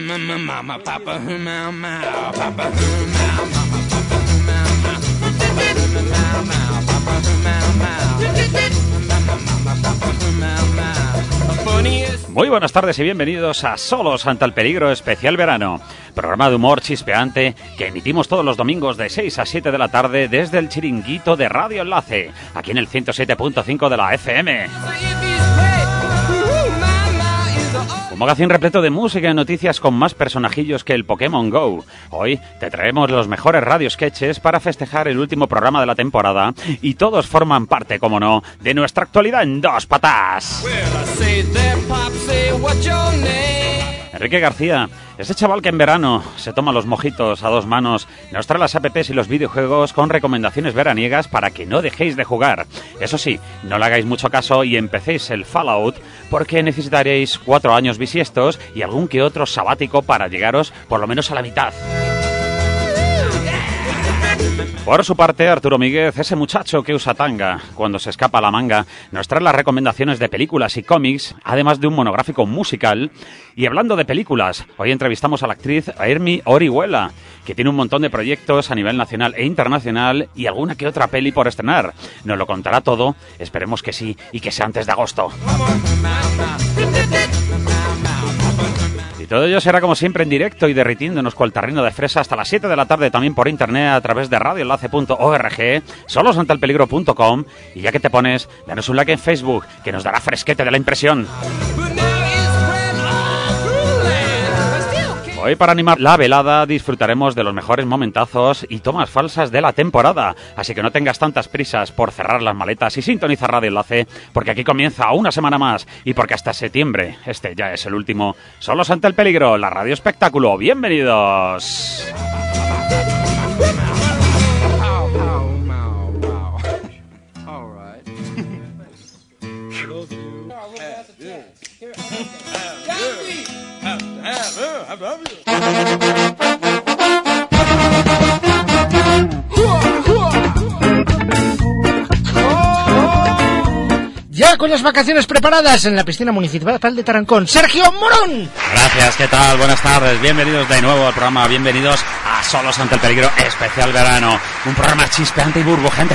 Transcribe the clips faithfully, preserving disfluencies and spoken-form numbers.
Muy buenas tardes y bienvenidos a Solos ante el peligro especial verano, programa de humor chispeante que emitimos todos los domingos de seis a siete de la tarde desde el chiringuito de Radio Enlace, aquí en el ciento siete punto cinco de la F M. Un magazín repleto de música y noticias con más personajillos que el Pokémon Go. Hoy te traemos los mejores radio sketches para festejar el último programa de la temporada y todos forman parte, como no, de nuestra actualidad en dos patas. Enrique García, ese chaval que en verano se toma los mojitos a dos manos, nos trae las apps y los videojuegos con recomendaciones veraniegas para que no dejéis de jugar. Eso sí, no le hagáis mucho caso y empecéis el Fallout, porque necesitaréis cuatro años bisiestos y algún que otro sabático para llegaros por lo menos a la mitad. Por su parte, Arturo Míguez, ese muchacho que usa tanga cuando se escapa la manga, nos trae las recomendaciones de películas y cómics, además de un monográfico musical. Y hablando de películas, hoy entrevistamos a la actriz Airmi Orihuela, que tiene un montón de proyectos a nivel nacional e internacional y alguna que otra peli por estrenar. Nos lo contará todo, esperemos que sí y que sea antes de agosto. Y todo ello será como siempre en directo y derritiéndonos cual tarrino de fresa hasta las siete de la tarde, también por internet a través de radio enlace punto org, solos ante el peligro punto com, y ya que te pones, danos un like en Facebook, que nos dará fresquete de la impresión. Hoy, para animar la velada, disfrutaremos de los mejores momentazos y tomas falsas de la temporada. Así que no tengas tantas prisas por cerrar las maletas y sintonizar Radio Enlace, porque aquí comienza una semana más y porque hasta septiembre, este ya es el último, Solos ante el peligro, la radio espectáculo. ¡Bienvenidos! Ya con las vacaciones preparadas en la piscina municipal de Tarancón, Sergio Morón. Gracias, ¿qué tal? Buenas tardes, bienvenidos de nuevo al programa, bienvenidos a Solos ante el peligro especial verano, un programa chispeante y burbujante,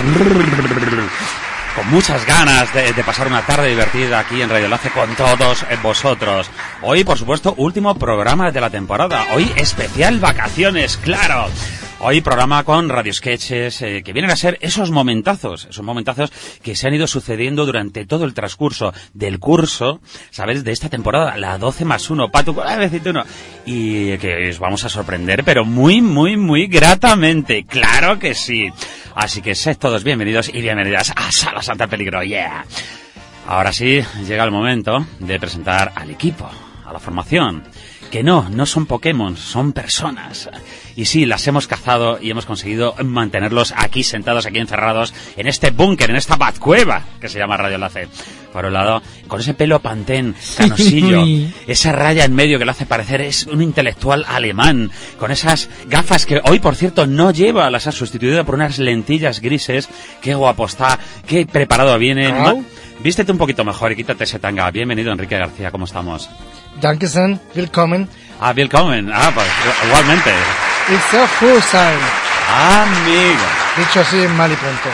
con muchas ganas de, de pasar una tarde divertida aquí en Radio Enlace con todos vosotros. Hoy, por supuesto, último programa de la temporada. Hoy, especial vacaciones, claro. Hoy programa con radio sketches eh, que vienen a ser esos momentazos, esos momentazos que se han ido sucediendo durante todo el transcurso del curso, ¿sabes? De esta temporada, la doce más uno, pa' tu cabecito uno. Y que os vamos a sorprender, pero muy, muy, muy gratamente. ¡Claro que sí! Así que sed todos bienvenidos y bienvenidas a Solos ante el peligro, ¡yeah! Ahora sí, llega el momento de presentar al equipo, a la formación. Que no, no son Pokémon, son personas. Y sí, las hemos cazado y hemos conseguido mantenerlos aquí sentados, aquí encerrados, en este búnker, en esta batcueva que se llama Radio Enlace. Por un lado, con ese pelo pantén, canosillo, esa raya en medio que lo hace parecer es un intelectual alemán, con esas gafas que hoy, por cierto, no lleva, las ha sustituido por unas lentillas grises. Qué guapo está, qué preparado viene. Oh. Vístete un poquito mejor y quítate ese tanga. Bienvenido, Enrique García, ¿cómo estamos? Dankeschön, willkommen. Ah, willkommen. Ah, pues igualmente. It's a full sign. Amigo. Dicho así en mal y pronto.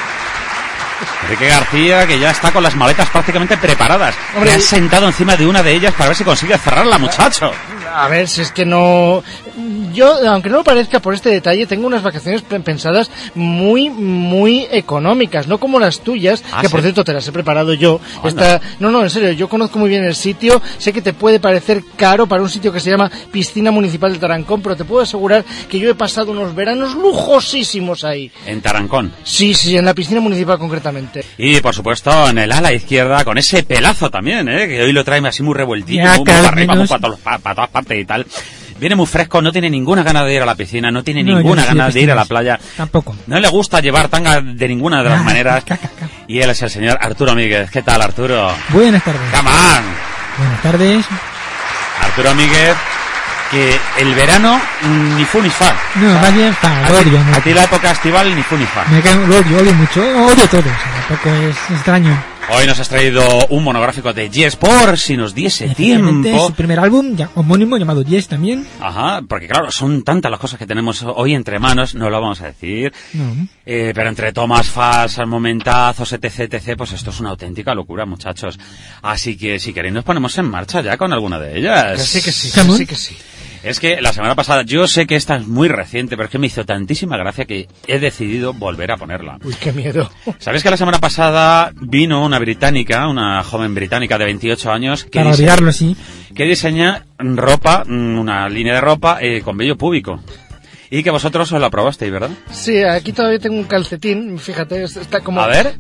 Enrique García, que ya está con las maletas prácticamente preparadas. Hombre, te has sentado encima de una de ellas para ver si consigue cerrarla, muchacho. A ver, si es que no... Yo, aunque no lo parezca por este detalle, tengo unas vacaciones pensadas muy, muy económicas, no como las tuyas, ah, que ¿sí? Por cierto te las he preparado yo. Oh, Esta... no. no, no, en serio, yo conozco muy bien el sitio, sé que te puede parecer caro para un sitio que se llama Piscina Municipal de Tarancón, pero te puedo asegurar que yo he pasado unos veranos lujosísimos ahí. En Tarancón. Sí, sí, en la piscina municipal concretamente. Y, por supuesto, en el ala izquierda, con ese pelazo también, ¿eh? Que hoy lo trae así muy revueltillo, Ya, muy para arriba, muy para, para, para todas partes y tal. Viene muy fresco, no tiene ninguna gana de ir a la piscina, no tiene no, ninguna gana de ir a la playa. Tampoco. No le gusta llevar tanga de ninguna de las ah, maneras. Ca, ca, ca. Y él es el señor Arturo Míguez. ¿Qué tal, Arturo? Buenas tardes. Come on. Buenas tardes. Arturo Míguez, que el verano ni fu ni fa. No, o sea, más bien fa, lo odio. A ti la época estival ni fu ni fa. Me cae, lo odio, odio mucho, odio todo, o sea, tampoco es extraño. Hoy nos has traído un monográfico de Yes, por si nos diese tiempo. Su primer álbum, ya, homónimo, llamado Yes también. Ajá, porque claro, son tantas las cosas que tenemos hoy entre manos, no lo vamos a decir. No. Eh, pero entre tomas falsas, momentazos, etc, etc, pues esto es una auténtica locura, muchachos. Así que si queréis nos ponemos en marcha ya con alguna de ellas. Que sí, que sí, ¿Cómo? que sí, que sí. Es que la semana pasada, yo sé que esta es muy reciente, pero es que me hizo tantísima gracia que he decidido volver a ponerla. Uy, qué miedo. ¿Sabéis que la semana pasada vino una británica, una joven británica de veintiocho años, que, Para dise- olvidarlo, sí. que diseña ropa, una línea de ropa eh, con vello púbico? Y que vosotros os la probasteis, ¿verdad? Sí, aquí todavía tengo un calcetín, fíjate, es- está como... A ver,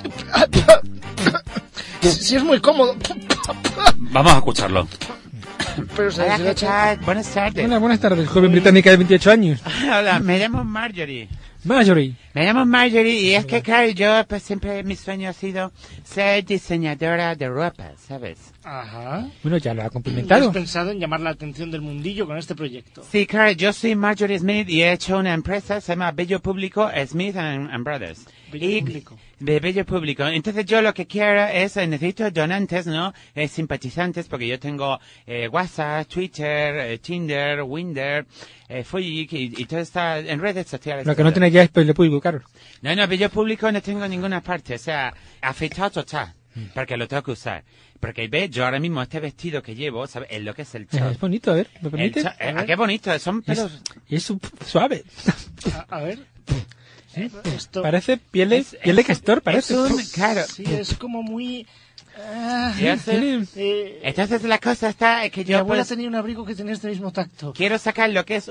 Sí, es muy cómodo. vamos a escucharlo. Pero se Hola, se ¿qué echa- tal? Buenas tardes. Hola, buenas tardes, joven británica de veintiocho años. Hola, me llamo Marjorie. Marjorie. Me llamo Marjorie y es que, claro, yo pues siempre mi sueño ha sido ser diseñadora de ropa, ¿sabes? Ajá. Bueno, ya lo ha ¿Has cumplimentado. pensado en llamar la atención del mundillo con este proyecto? Sí, claro, yo soy Marjorie Smith y he hecho una empresa, se llama Bello Público Smith and, and Brothers. Bello Y- Público. De Bello Público. Entonces yo lo que quiero es, eh, necesito donantes, ¿no? Eh, simpatizantes, porque yo tengo eh, WhatsApp, Twitter, eh, Tinder, Winder, eh, Flick y, y todo está en redes sociales. Lo que no tiene ya es pello público, claro. No, no, Bello Público no tengo en ninguna parte. O sea, afeitado está, porque lo tengo que usar. Porque ve, yo ahora mismo este vestido que llevo, ¿sabes? Es lo que es el Eh, chop. Es bonito, a ver, ¿me El permite? chop- eh, ah, qué bonito, son Es, pelos. es su- suave. A, a ver. Esto... Parece piel de, Es- piel de es- castor, parece. es un- claro. Sí, es como muy... ah, Ya sé. Tiene- eh, Entonces la cosa está es que mi yo abuela pues, tenía un abrigo que tenía este mismo tacto. quiero sacar lo que es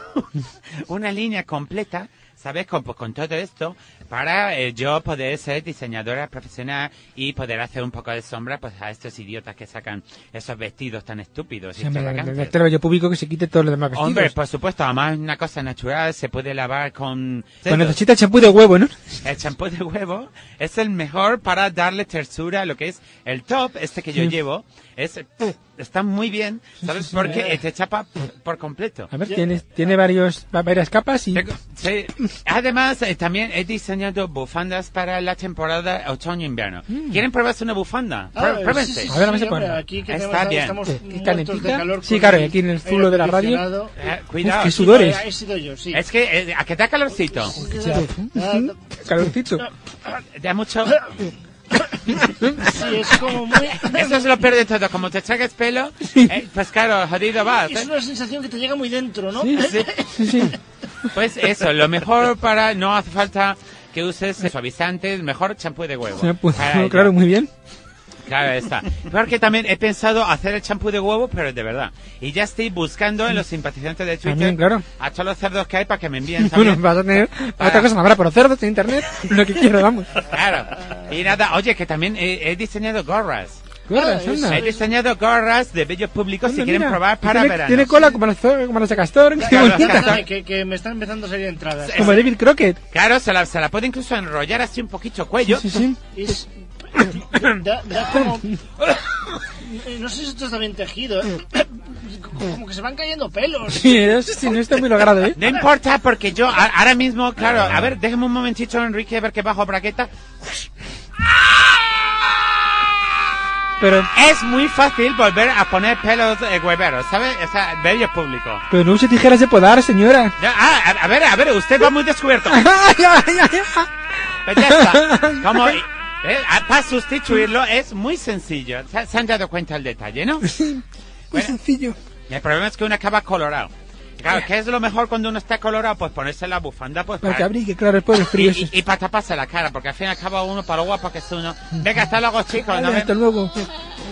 una línea completa, ¿sabes? Con, pues, con todo esto, para eh, yo poder ser diseñadora profesional y poder hacer un poco de sombra pues a estos idiotas que sacan esos vestidos tan estúpidos y Sí, hombre, extravagantes. el bello público que se quite todos los demás vestidos. Hombre, por supuesto, además es una cosa natural, se puede lavar con... Pues necesita champú de huevo, ¿no? El champú de huevo es el mejor para darle tersura a lo que es el top, este que yo Sí. llevo. Es, está muy bien, ¿sabes? sí, sí. Porque te chapa por completo. A ver, tiene, tiene varios, va- varias capas y... Tengo- sí. Además, eh, también he diseñado bufandas para la temporada otoño-invierno. ¿Quieren probarse una bufanda? Ah, Prue- sí, Pruébense. sí, sí, A ver, vamos a hombre, ponerla. aquí que Está tenemos- bien. estamos ¿Qué- muertos de calentita? calor Sí, con claro, el aquí en el aire zulo de la radio. acondicionado. Eh, cuidado. Uf, qué sudores. Ahí he sido yo, sí. Es que, eh, a que da calorcito. Ah, Calorcito. Da mucho... sí, es como muy... Eso es lo peor de todo. Como te sacas pelo, eh, pues claro, jodido vas. Es ¿eh? una sensación que te llega muy dentro, ¿no? Sí, Sí. sí, sí. Pues eso, lo mejor para... No hace falta que uses suavizantes, mejor champú de huevo. Se ha puesto- Para ello. claro, muy bien. Claro está. Porque también he pensado hacer el champú de huevo, pero de verdad. Y ya estoy buscando en los simpatizantes de Twitter También, claro. a todos los cerdos que hay para que me envíen Bueno, también. vas a tener... Para- Otra cosa no habrá por cerdos en internet, lo que quiera, vamos. Claro. Y nada, oye, que también he, he diseñado gorras. Gorras, Ah, anda. He diseñado gorras de bellos públicos si Anda, quieren mira. probar para tiene, verano. Tiene cola como las, como las de castor, qué Claro, las bonita. castor. Perdóname, que, que me están empezando a salir entradas. Como David Crockett. Claro, se la, se la puede incluso enrollar así un poquito cuello. Sí, sí. Es... Da, da como... Eh, No sé si esto está bien tejido. ¿eh? Como que se van cayendo pelos. Sí, eso sí, no está muy logrado, ¿eh? No importa porque yo a- ahora mismo, claro, a ver, déjame un momentito, Enrique, a ver que bajo braqueta. Pero, Es muy fácil volver a poner pelos eh, hueveros, ¿sabes? O sea, bello público. pero no use tijeras de podar, señora. Ya, ah, a, a ver, a ver, usted va muy descubierto. Ay, ay, ay, ay. Pues ya está. Como, eh, ah, para sustituirlo es muy sencillo. ¿Se, se han dado cuenta del detalle, no? Muy Bueno. sencillo. El problema es que uno acaba colorado. Claro, ¿qué es lo mejor cuando uno está colorado? Pues ponerse la bufanda, pues Para que abrigue, claro, después del y, frío. y, y para taparse la cara, porque al fin y al cabo uno para lo guapo que es uno. Venga, hasta luego, chicos. Vale, nos hasta vemos. luego.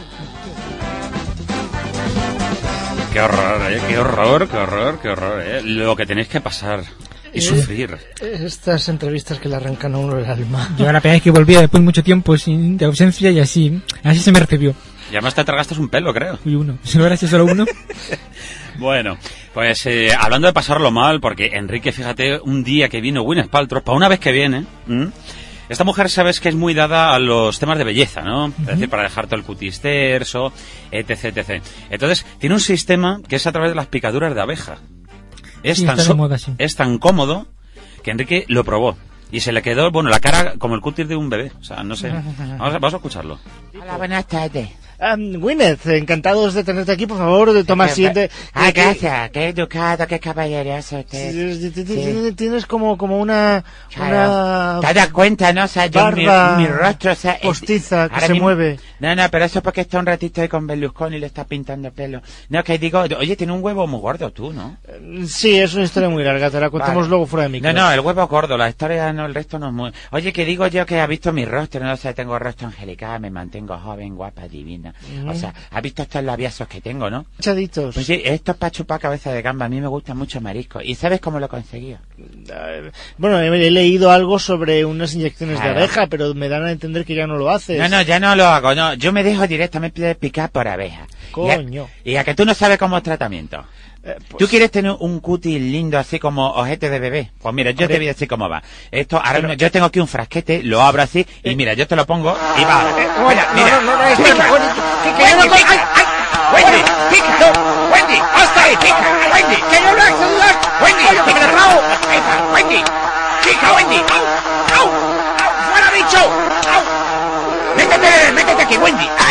Qué horror, eh, qué horror, qué horror, qué horror, eh. Lo que tenéis que pasar y sufrir. Estas entrevistas que le arrancan a uno el alma. Yo la pena es que volvía después de mucho tiempo sin, de ausencia y así, así se me recibió. Y además te tragaste un pelo, creo. Uy, uno. Si no hubiera sido solo uno. Bueno, pues eh, hablando de pasarlo mal, porque Enrique, fíjate, un día que vino Gwyneth Paltrow, para una vez que viene, ¿m? Esta mujer sabes que es muy dada a los temas de belleza, ¿no? Es decir, para dejar todo el cutis terso, etc, etcétera. Entonces, tiene un sistema que es a través de las picaduras de abeja. Es, Sí, tan, está de so- moda, sí. es tan cómodo que Enrique lo probó. Y se le quedó, bueno, la cara como el cutis de un bebé. O sea, no sé. Vamos a, vamos a escucharlo. Hola, buenas tardes. Um, Gwyneth, encantados de tenerte aquí, por favor, toma asiento. Ah, gracias, qué educado, qué caballeroso usted. Sí. Tienes como, como una, Claro. una ¿Te das cuenta, no? O sea, yo, mi, barba mi rostro, o sea... postiza que ahora se mismo- mueve. No, no, pero eso es porque está un ratito ahí con Berlusconi y le está pintando el pelo. No, que digo, oye, tiene un huevo muy gordo tú, ¿no? Sí, es una historia muy larga, te la contamos Vale. luego fuera de micro. No, no, el huevo gordo, la historia no, el resto no es muy... Oye, que digo yo que ha visto mi rostro, no sé, tengo rostro angelical, me mantengo joven, guapa, divina. Ujú. O sea, has visto estos labiazos que tengo, ¿no? Chaditos. Pues sí, esto es para chupar cabeza de gamba, a mí me gusta mucho marisco. ¿Y sabes cómo lo conseguí? Eh, Bueno, he he leído algo sobre unas inyecciones Claro. de abeja, pero me dan a entender que ya no lo haces. No, no, ya no lo hago, no, yo me dejo directamente picar por abeja. Coño. Y a, y a que tú no sabes cómo es tratamiento. Eh, pues- ¿Tú quieres tener un cutis lindo así como ojete de bebé? Pues mira, yo Hombre. te voy a decir cómo va. Esto, ahora Pero- mismo, yo tengo aquí un frasquete, lo abro así, y mira, yo te lo pongo y va. bueno, Mira, no, mira. no, no, no, espera, Pica. Wendy, que- que yo no- Wendy, pica. ¡Ay, Wendy, pica. Wendy, hasta ahí, pica. Wendy, ¡Que yo no he accedido a- Wendy, ¡Coño, que pica. me rabo! Pica, Wendy, pica, Wendy. ¡Au! ¡Au! ¡Au! ¡Fuera, bicho! ¡Au! ¡Métete, métete aquí, Wendy! ¡Ay!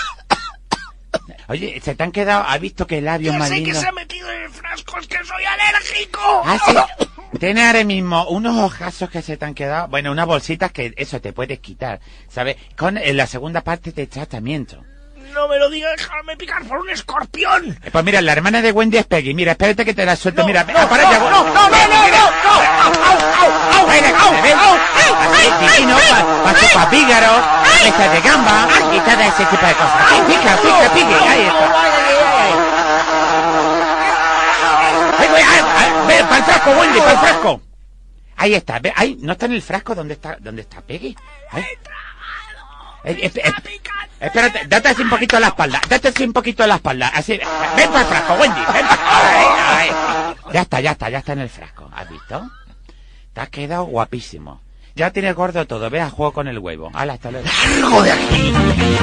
Oye, se te han quedado, ¿has visto qué labios Ya más sé que lindos? se ha metido en el frasco, es que soy alérgico. Ah, sí. Tienes ahora mismo unos ojazos que se te han quedado, bueno, unas bolsitas que eso te puedes quitar, ¿sabes? Con en la segunda parte de tratamiento. No me lo digas, déjame picar por un escorpión. Eh, Pues mira, la hermana de Wendy es Peggy. Mira, espérate que te la suelto. No, mira, no, aparece. no, no, no, no, no, no, no. ¡Au, au, au! Venga, Au, ven. au, Así, au, divino, au, pa- pa chupar pígaros, mesa de gamba y todo ese tipo de cosas. Ay, pica, pica, pica. Ahí está. Ay, güey, ay, ay, ven, para el frasco, Wendy, para el frasco. Ahí está, ve, ahí, ¿no está en el frasco donde está, donde está Peggy? Ahí. Eh, eh, eh, espérate, date así un poquito la espalda, date así un poquito la espalda, así, ven para el frasco, Wendy, ven para... Ay, ay. Ya está, ya está, ya está en el frasco, ¿has visto? Te has quedado guapísimo. Ya tienes gordo todo, ve a juego con el huevo. Hala, hasta luego. ¡Largo de aquí!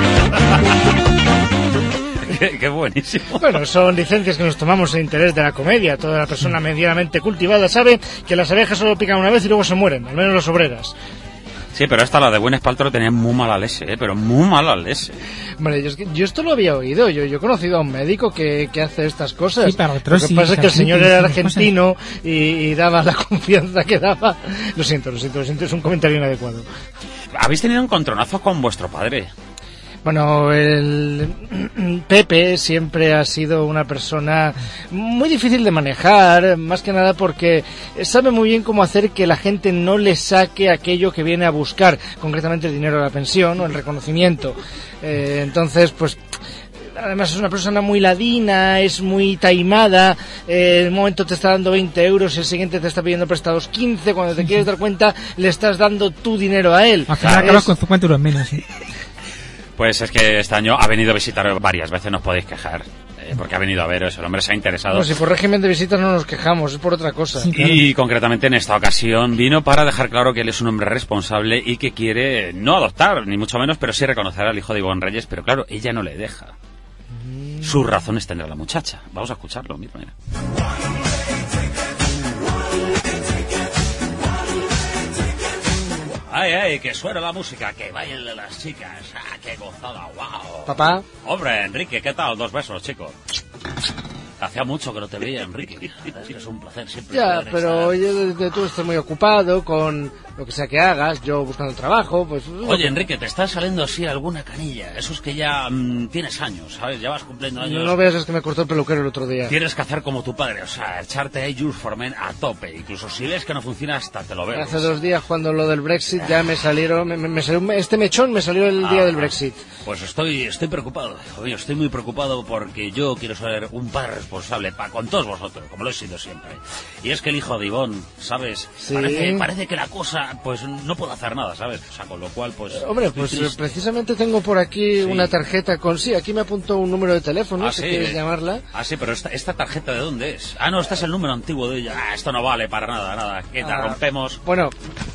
qué, qué buenísimo. Bueno, son licencias que nos tomamos en interés de la comedia. Toda la persona medianamente cultivada sabe que las abejas solo pican una vez y luego se mueren, al menos las obreras. Sí, pero esta, la de Gwyneth Paltrow, tenía muy mala leche, ¿eh? Pero muy mala leche. Hombre, yo, es que- yo esto lo había oído. Yo, yo he conocido a un médico que, que hace estas cosas. Sí, para Lo artrosis, que pasa es que el señor artritis, era esas cosas. argentino y, y daba la confianza que daba. Lo siento, lo siento, lo siento. Es un comentario inadecuado. Habéis tenido encontronazos con vuestro padre. Bueno, el Pepe siempre ha sido una persona muy difícil de manejar, más que nada porque sabe muy bien cómo hacer que la gente no le saque aquello que viene a buscar, concretamente el dinero de la pensión o el reconocimiento. Eh, entonces, pues... Además es una persona muy ladina, es muy taimada, eh, en un momento te está dando veinte euros, el siguiente te está pidiendo prestados quince, cuando te quieres dar cuenta le estás dando tu dinero a él. Al final Es- acabas con cincuenta euros menos. ¿Sí? Pues es que este año ha venido a visitar varias veces, no os podéis quejar. eh, Porque ha venido a veros, el hombre se ha interesado. No, si por régimen de visitas no nos quejamos, es por otra cosa. Sí. claro. Y concretamente en esta ocasión vino para dejar claro que él es un hombre responsable y que quiere no adoptar, ni mucho menos, pero sí reconocer al hijo de Ivonne Reyes, pero claro, ella no le deja. Sus razones tendrá la muchacha. Vamos a escucharlo, mira, mira. Ay, ay, que suena la música, que bailen las chicas. Ah, qué gozada, wow. Papá, Hombre, Enrique, ¿qué tal? Dos besos, chico. Hacía mucho que no te veía, Enrique. Es que es un placer siempre. ya, poder pero estar. yo de- de- tú estás muy ocupado con lo que sea que hagas, yo buscando trabajo, pues... Oye, Enrique, te está saliendo así alguna canilla. Eso es que ya mm, tienes años, ¿sabes? Ya vas cumpliendo años. no veas es que me cortó el peluquero el otro día. Tienes que hacer como tu padre, o sea, echarte a Jules for Men a tope. Incluso si ves que no funciona, hasta te lo veo. Hace dos días cuando lo del Brexit ya me salieron, me, me- me salió un- este mechón me salió el día Ah, del Brexit. Pues estoy estoy preocupado, hijo mío, estoy muy preocupado porque yo quiero ser un padre responsable pa, con todos vosotros, como lo he sido siempre. Y es que el hijo de Ivonne, ¿sabes? Sí. Parece, parece que la cosa, pues no puedo hacer nada, ¿sabes? O sea, con lo cual, pues... Hombre, estoy pues eh, triste. precisamente tengo por aquí Sí. una tarjeta con... Sí, aquí me apuntó un número de teléfono, Ah, si sí. quieres llamarla. Ah, sí, pero esta, esta tarjeta, ¿de dónde es? Ah, no, este es el número antiguo de ella. Ah, esto no vale para nada, nada. Que la Ah, rompemos. Bueno,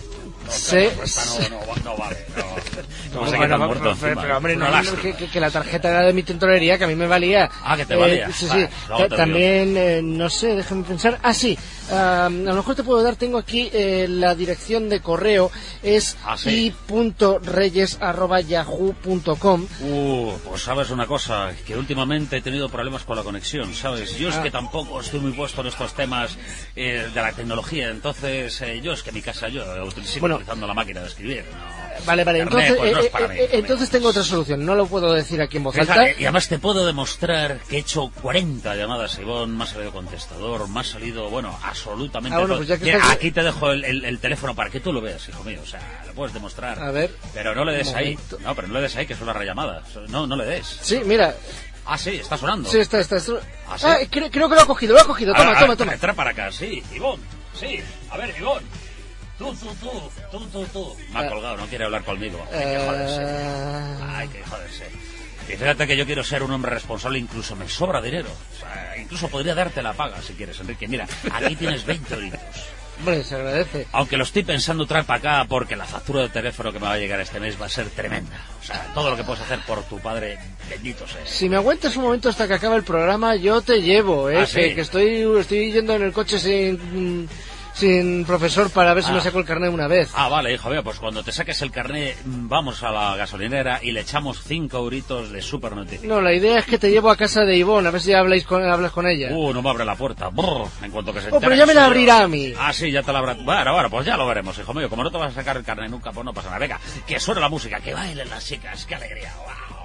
No, Sí. claro, esta no, no, no vale. No, no sé qué Bueno, tan muerto pero, encima, pero, hombre, una no, lástima. que, que, que la tarjeta era de mi tintorería, que a mí me valía. Ah, que te valía. Eh, sí, Vale, sí. luego Ta- te También, eh, no sé, déjame pensar. Ah, sí. ah, a lo mejor te puedo dar, tengo aquí eh, la dirección de correo, es Ah, sí. i punto reyes arroba yahoo punto com. Uh, pues sabes una cosa, que últimamente he tenido problemas con la conexión, ¿sabes? Yo es Ah. que tampoco estoy muy puesto en estos temas eh, de la tecnología, entonces eh, yo es que en mi casa yo sigo Bueno. utilizando la máquina de escribir, ¿no? Vale, vale, Internet, entonces, pues no es eh, para eh, mí, eh, para mí. entonces tengo otra solución, no lo puedo decir aquí en voz alta. Fíjate, y además te puedo demostrar que he hecho cuarenta llamadas a Ivonne, me ha salido contestador, me ha salido, bueno, absolutamente Ah, bueno, todo. pues ya que Mira, estás- aquí te dejo el, el- el teléfono para que tú lo veas, hijo mío, o sea, lo puedes demostrar. A ver. Pero no le des Un ahí, momento. no, pero no le des ahí, que es una rellamada, no, no le des. Sí, mira, Ah, sí, está sonando. sí, está, está, está. ¿Ah, sí? Ah, creo, creo que lo ha cogido, lo ha cogido, toma, Ah, toma, ah, toma. Entra para acá, sí, Ivonne, sí, a ver, Ivonne. Tú, tú, tú, tú, tú, tú. Me ha Ah. colgado, no quiere hablar conmigo. Hay que joderse. Eh, Hay que joderse. Y fíjate que yo quiero ser un hombre responsable, incluso me sobra dinero. O sea, incluso podría darte la paga si quieres, Enrique. Mira, aquí tienes veinte euritos. Hombre, se agradece. Aunque lo estoy pensando traer para acá porque la factura de teléfono que me va a llegar este mes va a ser tremenda. O sea, todo lo que puedes hacer por tu padre, bendito sea. Si me aguantas un momento hasta que acabe el programa, yo te llevo, ¿eh? Ah, ¿sí? que, que estoy, estoy yendo en el coche sin, sin profesor para ver si Ah. me saco el carnet una vez. Ah, vale, hijo mío, pues cuando te saques el carnet, vamos a la gasolinera y le echamos cinco euritos de super noticia. No, la idea es que te llevo a casa de Ivonne, a ver si habláis con, hablas con ella. Uh, no me abre la puerta. Brr, en cuanto que se Oh, entere pero ya que me la soy yo. abrirá a mí. Ah, sí, ya te la habrá. Bueno, bueno, pues ya lo veremos, hijo mío. Como no te vas a sacar el carnet nunca, pues no pasa nada. Venga, que suene la música, que bailen las chicas, qué alegría. ¡Wow!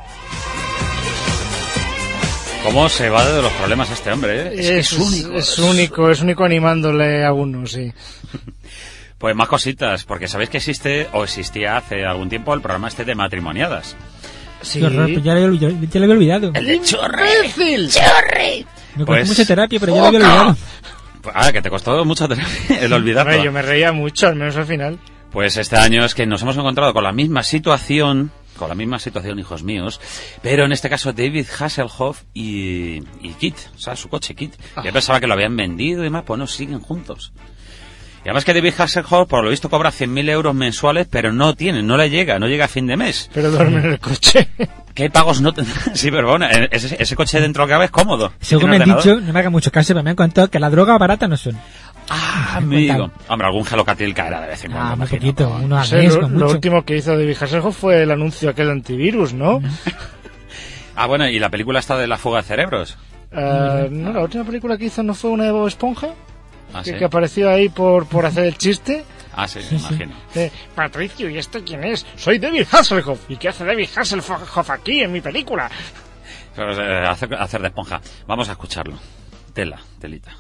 ¿Cómo se va de los problemas este hombre, eh? Es, que es único. Es único, es único animándole a uno, sí. Pues más cositas, porque sabéis que existe, o existía hace algún tiempo, el programa este de matrimoniadas. Sí. Qué horror, pues ya lo, ya, ya lo había olvidado. El de Chorre. ¡Imbécil! Me Pues- costó mucha terapia, pero ya lo había olvidado. Ah, que te costó mucho el olvidarlo. Hombre, yo me reía mucho, al menos al final. Pues este año es que nos hemos encontrado con la misma situación, con la misma situación, hijos míos, pero en este caso David Hasselhoff y, y Kit, o sea, su coche Kit. Yo pensaba que lo habían vendido y demás, pues no, siguen juntos. Y además que David Hasselhoff, por lo visto, cobra cien mil euros mensuales, pero no tiene, no le llega, no llega a fin de mes. Pero duerme en el coche. ¿Qué pagos no tendrá? Sí, pero bueno, ese, ese coche dentro que cabe es cómodo. Según me Tiene han ordenador. dicho, no me haga mucho caso, pero me han contado que la droga barata no son. Ah, amigo. Hombre, algún gelocatil caerá de vez en cuando. Ah, muy imagino. poquito, uno No al sé, mes, lo, con lo mucho. último que hizo David Hasselhoff fue el anuncio aquel de antivirus, ¿no? Ah, bueno, ¿y la película está de la fuga de cerebros? Eh, no, la última película que hizo no fue una de Bob Esponja, Ah, que, sí. que apareció ahí por, por hacer el chiste. Ah, sí, Sí, me sí. imagino. Eh, Patricio, ¿y este quién es? Soy David Hasselhoff. ¿Y qué hace David Hasselhoff aquí en mi película? Pero, eh, hacer, hacer de esponja. Vamos a escucharlo. Tela, telita.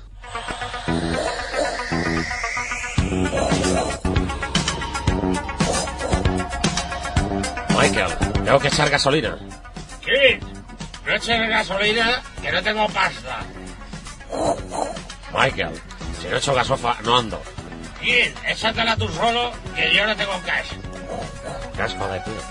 Michael, tengo que echar gasolina. Kid, no eches gasolina, que no tengo pasta. Michael, si no echo gasofa, no ando. Kid, échatela tú solo, que yo no tengo cash. Casco de tío.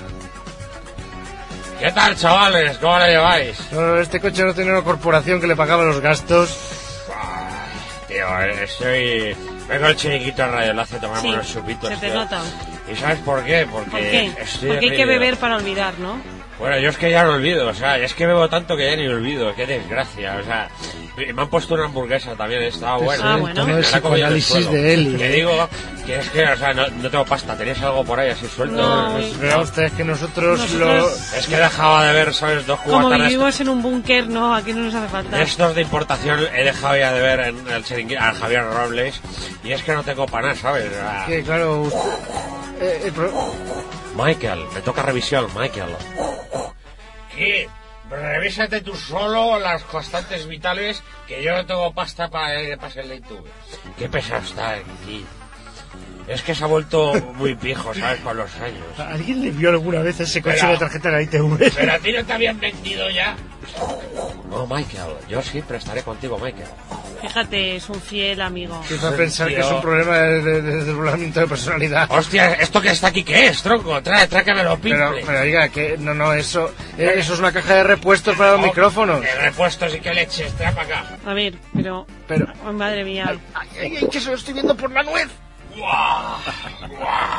¿Qué tal, chavales? ¿Cómo le lleváis? No, este coche no tenía una corporación que le pagaba los gastos. Tío, estoy... Vengo el chiringuito a Radio Enlace a tomarme Sí, unos chupitos. se te tío. nota. ¿Y sabes por qué? Porque ¿Por qué? estoy Porque hay que aquí, beber para olvidar, ¿no? Bueno, yo es que ya lo olvido, o sea, es que bebo tanto que ya ni olvido, qué desgracia, o sea, me han puesto una hamburguesa también, estaba buena. Ah, ¿eh? bueno. Tono de Me la he comido en el psicoanálisis suelo. de Eli. Que digo que es que, o sea, no, no tengo pasta, tenías algo por ahí así suelto. No, Pues vea usted que nosotros, Nosotros- Es que dejaba de ver, ¿sabes? Dos Como cubatanas. vivimos en un búnker, no, aquí no nos hace falta. Estos de importación he dejado ya de ver en el chiringuito a Javier Robles y es que no tengo para nada, ¿sabes? O sea, lo... Que claro, usted... eh, el pro- Michael, me toca revisión, Michael. Kid, revísate tú solo las constantes vitales, que yo no tengo pasta para ir a el YouTube. Qué pesado está aquí. Es que se ha vuelto muy viejo, ¿sabes? Con los años. ¿Alguien le vio alguna vez ese coche Pero- de tarjeta de la I T V? Pero a ti no te habían vendido ya. No, Michael, yo siempre estaré contigo, Michael. Fíjate, es un fiel amigo. Empiezo a pensar que Tío. es un problema de, de, de desdoblamiento de personalidad. Hostia, ¿esto que está aquí qué es, tronco? Trae, trae que me lo Pero, pimple. pero oiga, que no, no, eso, eh, eso es una caja de repuestos para los micrófonos. De repuestos y que leches, trae para acá. A ver, pero... Pero- Ay, madre mía. Ay, ay, ay, que se lo estoy viendo por la nuez. ¡Guau! ¡Guau!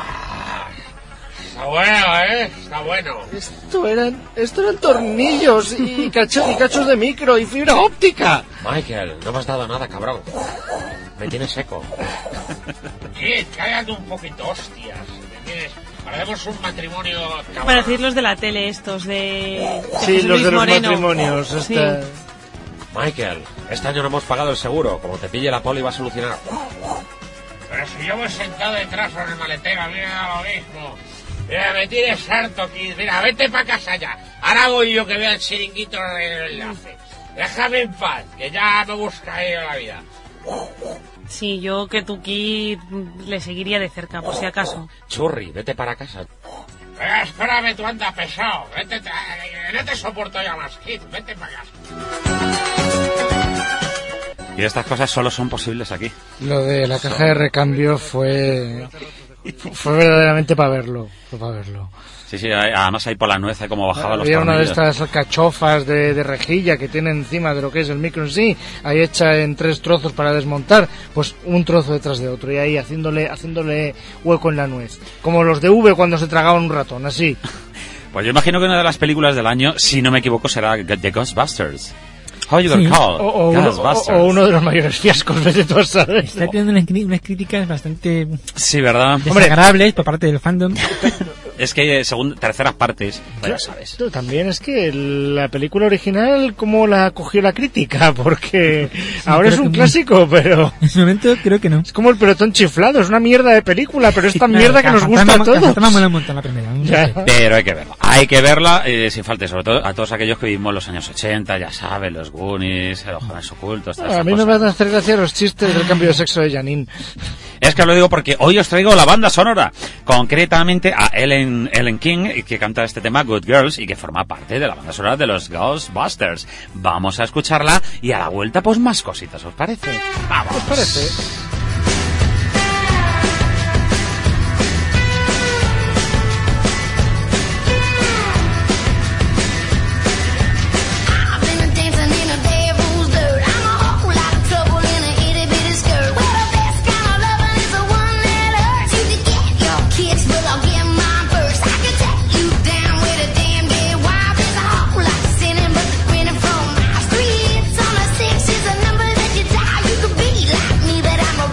Está bueno, ¿eh? Está bueno. Esto eran, esto eran tornillos y, cacho, y cachos de micro y fibra óptica. Michael, no me has dado nada, cabrón. Me tienes seco. Sí, cállate un poquito, hostias. ¿Me tienes? Haremos un matrimonio... cabrón. Para decir los de la tele estos de... de Sí, José los Luis de los Moreno. matrimonios. Sí. Esta... Michael, este año no hemos pagado el seguro. Como te pille la poli va a solucionar. Pero si yo voy sentado detrás en el maletero, a mí me da lo mismo. Mira, me tienes harto aquí. Mira, vete para casa ya. Ahora voy yo que vea el chiringuito en el enlace. Déjame en paz, que ya me busca yo la vida. Sí, yo que Tuki le seguiría de cerca, por si acaso. Churri, vete para casa. Venga, espérame, tú anda pesado. Vete, no te soporto ya más, Kid. Vete para casa. Y estas cosas solo son posibles aquí. Lo de la caja de recambio fue... Fue verdaderamente para verlo. Fue para verlo. Sí, sí, además ahí por la nuez como bajaba los Había una de tornillos. estas cachofas de, de rejilla que tiene encima de lo que es el micro en sí, ahí hecha en tres trozos para desmontar, pues un trozo detrás de otro y ahí haciéndole haciéndole hueco en la nuez, como los de V cuando se tragaban un ratón, así. Pues yo imagino que una de las películas del año, si no me equivoco, será The Ghostbusters. How you Sí. gonna call? O, o uno, o, Ghostbusters. o uno de los mayores fiascos, vete tú a saber. Está teniendo unas, cri- unas críticas bastante Sí, ¿verdad? desagradables por parte del fandom. Es que según terceras partes, pues ya sabes. Pero también es que la película original, ¿cómo la cogió la crítica? Porque ahora creo es un que- clásico, pero... En su momento creo que no. Es como el pelotón chiflado, es una mierda de película, pero es tan Claro, mierda que nos gusta a Cazafantasma- todos. Cazafantasma mola un montón la primera. no Ya. sé. Pero hay que verla. Hay que verla eh, sin falta, y sobre todo a todos aquellos que vivimos los años ochenta, ya sabes, los Goonies, los jóvenes ocultos, todas A esas mí me cosas. van a hacer gracia los chistes del cambio de sexo de Janine. Es que lo digo porque hoy os traigo la banda sonora, concretamente a Ellen, Ellen King, que canta este tema Good Girls y que forma parte de la banda sonora de los Ghostbusters. Vamos a escucharla y a la vuelta pues más cositas, ¿os parece? Vamos. ¿Os parece? I've been dancing in a devil's dirt. I'm a whole lot of trouble in a itty bitty skirt. Well, the best kind of loving is the one that hurts. You can get your kicks, but I'll get mine first. I can take you down with a damn gay wild. There's a whole lot of sinning, but winning from my three hits on a six is a number that you die. You could be like me, but I'm a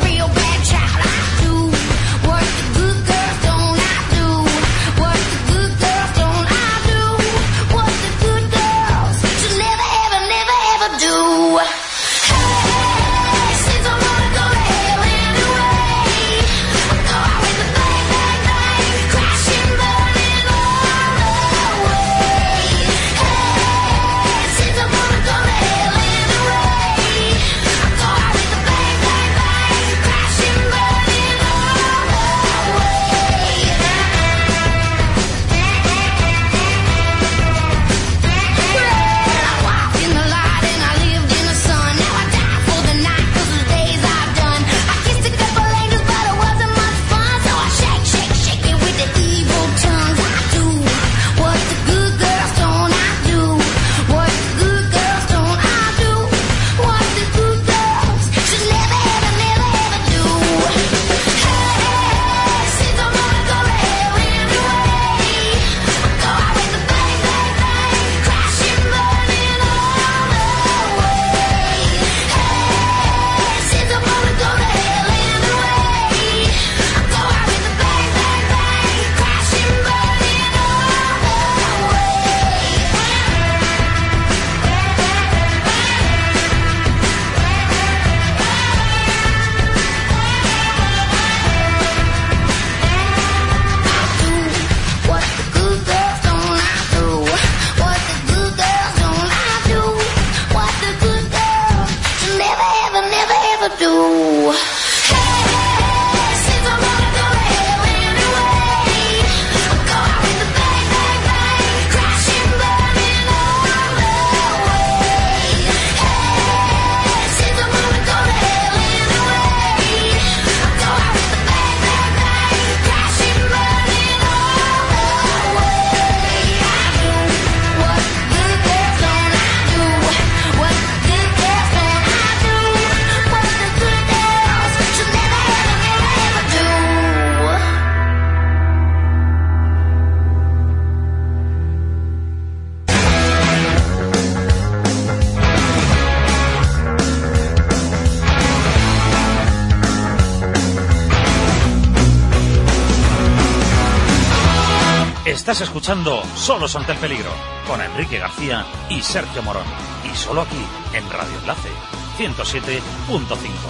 Estás escuchando Solos ante el peligro con Enrique García y Sergio Morón. Y solo aquí, en Radio Enlace, ciento siete punto cinco.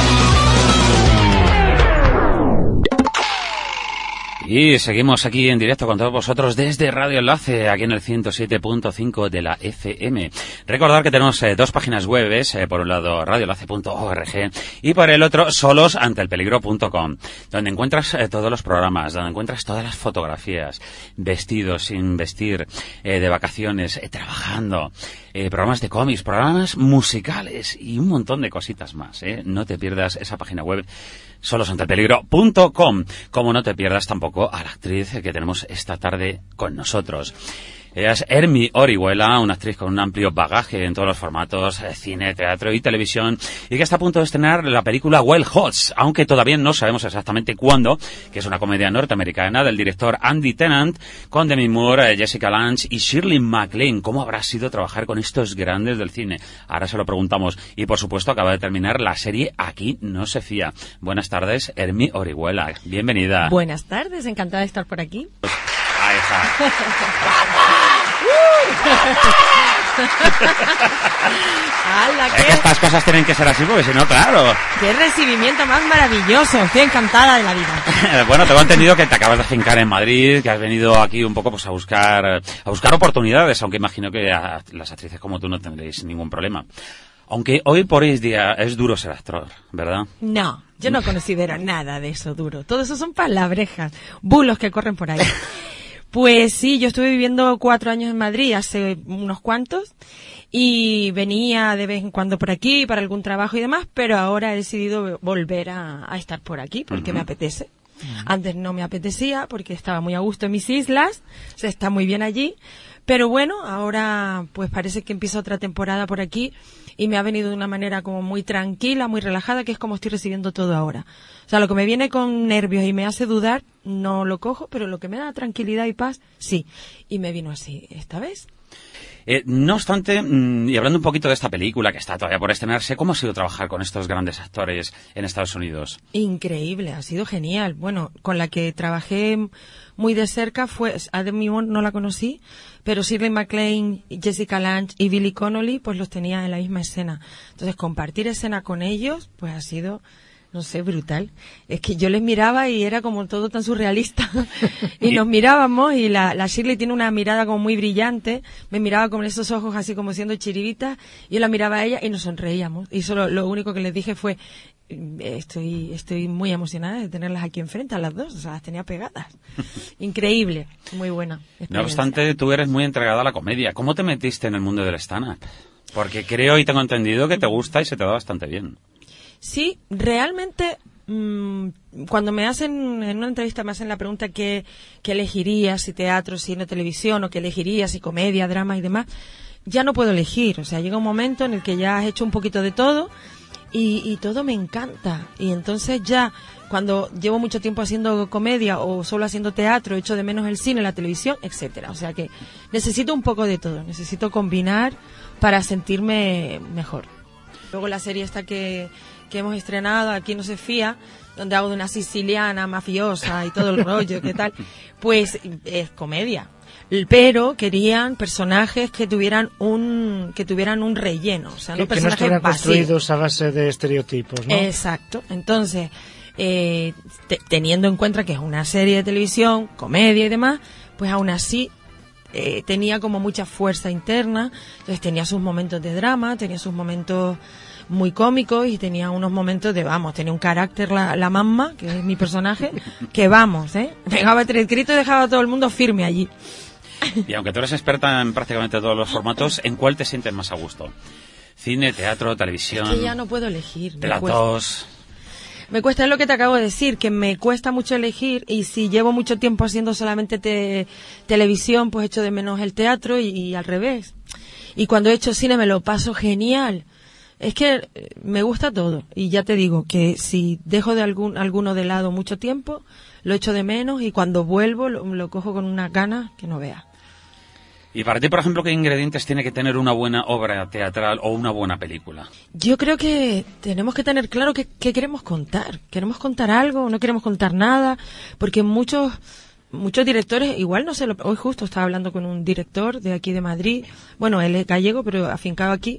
Y seguimos aquí en directo con todos vosotros desde Radio Enlace, aquí en el ciento siete punto cinco de la F M. Recordad que tenemos eh, dos páginas web, eh, por un lado radio enlace punto org y por el otro solos ante el peligro punto com, donde encuentras eh, todos los programas, donde encuentras todas las fotografías, vestidos, sin vestir, eh, de vacaciones, eh, trabajando, eh, programas de cómics, programas musicales y un montón de cositas más. Eh. No te pierdas esa página web solos ante el peligro punto com, como no te pierdas tampoco a la actriz que tenemos esta tarde con nosotros. Ella es Hermi Orihuela, una actriz con un amplio bagaje en todos los formatos, eh, cine, teatro y televisión, y que está a punto de estrenar la película Wild Hots, aunque todavía no sabemos exactamente cuándo, que es una comedia norteamericana del director Andy Tennant, con Demi Moore, eh, Jessica Lange y Shirley MacLaine. ¿Cómo habrá sido trabajar con estos grandes del cine? Ahora se lo preguntamos. Y por supuesto acaba de terminar la serie Aquí no se fía. Buenas tardes, Hermi Orihuela. Bienvenida. Buenas tardes, encantada de estar por aquí. Ahí está. ¡Hala, Es que estas cosas tienen que ser así, porque si no, claro. ¡Qué recibimiento más maravilloso! Estoy encantada de la vida. Bueno, tengo entendido que te acabas de afincar en Madrid, que has venido aquí un poco pues a buscar a buscar oportunidades, aunque imagino que a las actrices como tú no tendréis ningún problema. Aunque hoy por hoy es día es duro ser actor, ¿verdad? No, yo no considero nada de eso duro. Todo eso son palabrejas, bulos que corren por ahí. Pues sí, yo estuve viviendo cuatro años en Madrid, hace unos cuantos, y venía de vez en cuando por aquí para algún trabajo y demás, pero ahora he decidido volver a, a estar por aquí porque uh-huh. me apetece. Uh-huh. Antes no me apetecía porque estaba muy a gusto en mis islas, se está muy bien allí, pero bueno, ahora pues parece que empieza otra temporada por aquí y me ha venido de una manera como muy tranquila, muy relajada, que es como estoy recibiendo todo ahora. O sea, lo que me viene con nervios y me hace dudar, no lo cojo, pero lo que me da tranquilidad y paz, sí. Y me vino así esta vez. Eh, no obstante, y hablando un poquito de esta película que está todavía por estrenarse, ¿cómo ha sido trabajar con estos grandes actores en Estados Unidos? Increíble, ha sido genial. Bueno, con la que trabajé muy de cerca fue, a Demi Moore no la conocí, pero Shirley MacLaine, Jessica Lange y Billy Connolly, pues los tenía en la misma escena. Entonces, compartir escena con ellos, pues ha sido, no sé, brutal. Es que yo les miraba y era como todo tan surrealista. Y nos mirábamos y la, la Shirley tiene una mirada como muy brillante. Me miraba con esos ojos así como siendo chiribita. Yo la miraba a ella y nos sonreíamos. Y solo lo único que les dije fue, estoy estoy muy emocionada de tenerlas aquí enfrente a las dos. O sea, las tenía pegadas. Increíble. Muy buena experiencia. No obstante, tú eres muy entregada a la comedia. ¿Cómo te metiste en el mundo del stand-up? Porque creo y tengo entendido que te gusta y se te da bastante bien. Sí, realmente mmm, cuando me hacen, en una entrevista me hacen la pregunta que, que elegiría, si teatro, cine, televisión, o que elegiría, si comedia, drama y demás, ya no puedo elegir. O sea, llega un momento en el que ya has hecho un poquito de todo y, y todo me encanta. Y entonces ya, cuando llevo mucho tiempo haciendo comedia o solo haciendo teatro, echo de menos el cine, la televisión, etcétera. O sea que necesito un poco de todo, necesito combinar para sentirme mejor. Luego la serie esta que... que hemos estrenado, Aquí no se fía, donde hago de una siciliana mafiosa y todo el rollo, ¿qué tal? Pues es comedia. Pero querían personajes que tuvieran un que tuvieran un relleno, o sea, que, no que no personajes estuvieran vacíos. construidos a base de estereotipos, ¿no? Exacto. Entonces, eh, te, teniendo en cuenta que es una serie de televisión, comedia y demás, pues aún así eh, tenía como mucha fuerza interna. Entonces tenía sus momentos de drama, tenía sus momentos muy cómicos y tenía unos momentos de, vamos, tenía un carácter la, la mamá, que es mi personaje, que vamos, ¿eh? Pegaba tres gritos y dejaba a todo el mundo firme allí. Y aunque tú eres experta en prácticamente todos los formatos, ¿en cuál te sientes más a gusto? ¿Cine, teatro, televisión? Es que ya no puedo elegir. De las dos. Me cuesta, es lo que te acabo de decir, que me cuesta mucho elegir, y si llevo mucho tiempo haciendo solamente te, televisión, pues echo de menos el teatro y, y al revés. Y cuando he hecho cine me lo paso genial. Es que me gusta todo, y ya te digo que si dejo de algún alguno de lado mucho tiempo, lo echo de menos, y cuando vuelvo lo, lo cojo con unas ganas que no veas. Y para ti, por ejemplo, ¿qué ingredientes tiene que tener una buena obra teatral o una buena película? Yo creo que tenemos que tener claro qué queremos contar. ¿Queremos contar algo o no queremos contar nada? Porque muchos muchos directores, igual no sé, lo, hoy justo estaba hablando con un director de aquí de Madrid, bueno, él es gallego, pero afincado aquí,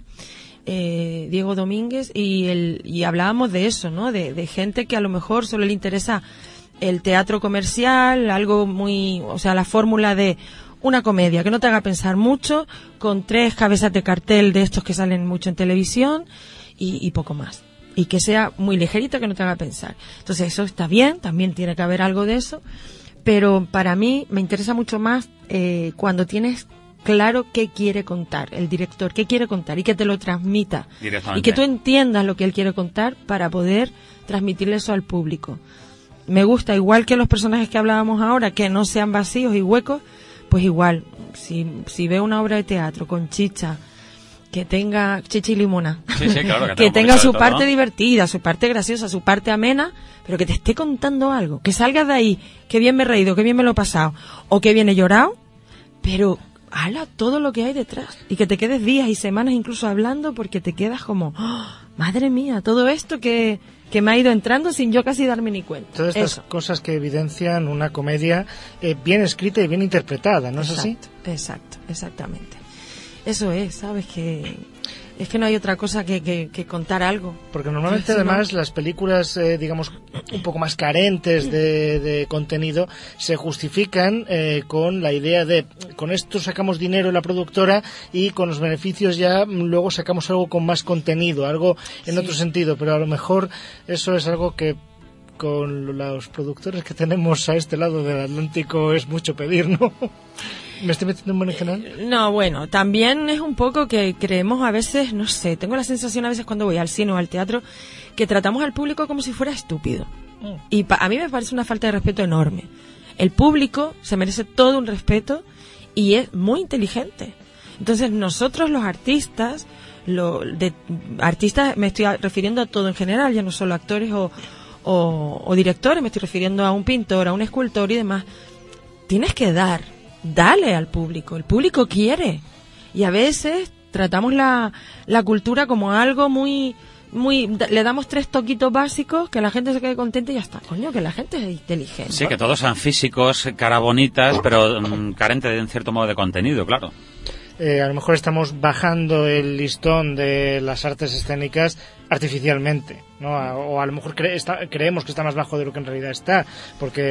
eh, Diego Domínguez, y el, y hablábamos de eso, ¿no? De, de gente que a lo mejor solo le interesa el teatro comercial, algo muy, o sea, la fórmula de una comedia que no te haga pensar mucho, con tres cabezas de cartel de estos que salen mucho en televisión y, y poco más. Y que sea muy ligerito, que no te haga pensar. Entonces eso está bien, también tiene que haber algo de eso, pero para mí me interesa mucho más eh, cuando tienes claro qué quiere contar el director, qué quiere contar y que te lo transmita. Y que tú entiendas lo que él quiere contar para poder transmitirle eso al público. Me gusta, igual que los personajes que hablábamos ahora, que no sean vacíos y huecos, pues igual, si, si veo una obra de teatro con chicha, que tenga chicha y limona, sí, sí, claro, que, que tenga su parte divertida, su parte graciosa, su parte amena, pero que te esté contando algo, que salgas de ahí, que bien me he reído, que bien me lo he pasado, o que bien he llorado, pero hala todo lo que hay detrás, y que te quedes días y semanas incluso hablando, porque te quedas como, oh, madre mía, todo esto que... que me ha ido entrando sin yo casi darme ni cuenta. Todas estas Eso. cosas que evidencian una comedia eh, bien escrita y bien interpretada, ¿no Exacto, es así? Exacto, exactamente. Eso es, ¿sabes? Que es que no hay otra cosa que, que, que contar algo. Porque normalmente, Sí, además, no. las películas, eh, digamos, un poco más carentes de, de contenido, se justifican eh, con la idea de, con esto sacamos dinero en la productora y con los beneficios ya mm, luego sacamos algo con más contenido, algo en Sí. otro sentido, pero a lo mejor eso es algo que con los productores que tenemos a este lado del Atlántico es mucho pedir, ¿no? ¿Me estoy metiendo en berenjenal? No, bueno, también es un poco que creemos a veces, no sé, tengo la sensación a veces cuando voy al cine o al teatro, que tratamos al público como si fuera estúpido. Y pa- a mí me parece una falta de respeto enorme. El público se merece todo un respeto y es muy inteligente. Entonces nosotros los artistas, lo, de, artistas me estoy a- refiriendo a todo en general, ya no solo actores o, o, o directores, me estoy refiriendo a un pintor, a un escultor y demás, tienes que dar. Dale al público, el público quiere. Y a veces tratamos la, la cultura como algo muy, muy, le damos tres toquitos básicos, que la gente se quede contenta y ya está. Coño, que la gente es inteligente. Sí, que todos sean físicos, cara bonitas, pero mm, carente de en cierto modo de contenido, claro. Eh, a lo mejor estamos bajando el listón de las artes escénicas artificialmente, ¿no? A- o a lo mejor cre- está- creemos que está más bajo de lo que en realidad está, porque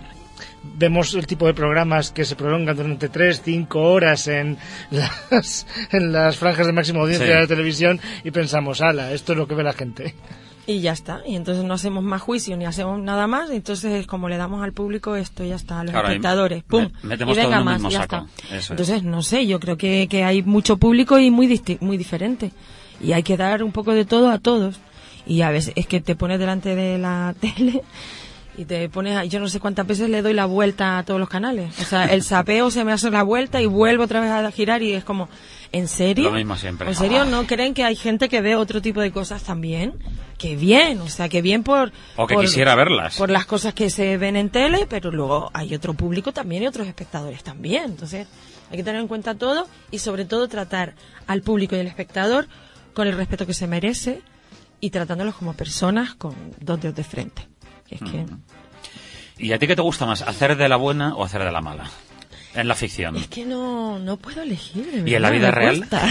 vemos el tipo de programas que se prolongan durante tres, cinco horas en las, en las franjas de máxima audiencia Sí. de la televisión y pensamos, ala, esto es lo que ve la gente. Y ya está. Y entonces no hacemos más juicio ni hacemos nada más. Y entonces, como le damos al público esto, ya está, a los Claro, y espectadores, ¡pum! me- metemos y venga todo en un más, mismo ya saco. está. Eso es. Entonces, no sé, yo creo que, que hay mucho público y muy disti- muy diferente. Y hay que dar un poco de todo a todos. Y a veces es que te pones delante de la tele y te pones, a- yo no sé cuántas veces le doy la vuelta a todos los canales. O sea, el sapeo se me hace la vuelta y vuelvo otra vez a girar y es como, ¿en serio? Lo mismo siempre. ¿En serio Ah. no creen que hay gente que ve otro tipo de cosas también? Que bien, o sea, que bien por... O que por- quisiera verlas. Por las cosas que se ven en tele, pero luego hay otro público también y otros espectadores también. Entonces, hay que tener en cuenta todo y sobre todo tratar al público y al espectador con el respeto que se merece y tratándolos como personas con dos dedos de frente. Que es que... ¿Y a ti qué te gusta más, hacer de la buena o hacer de la mala? En la ficción. Es que no, no puedo elegir. de ¿Y en la verdad, vida me real? cuesta.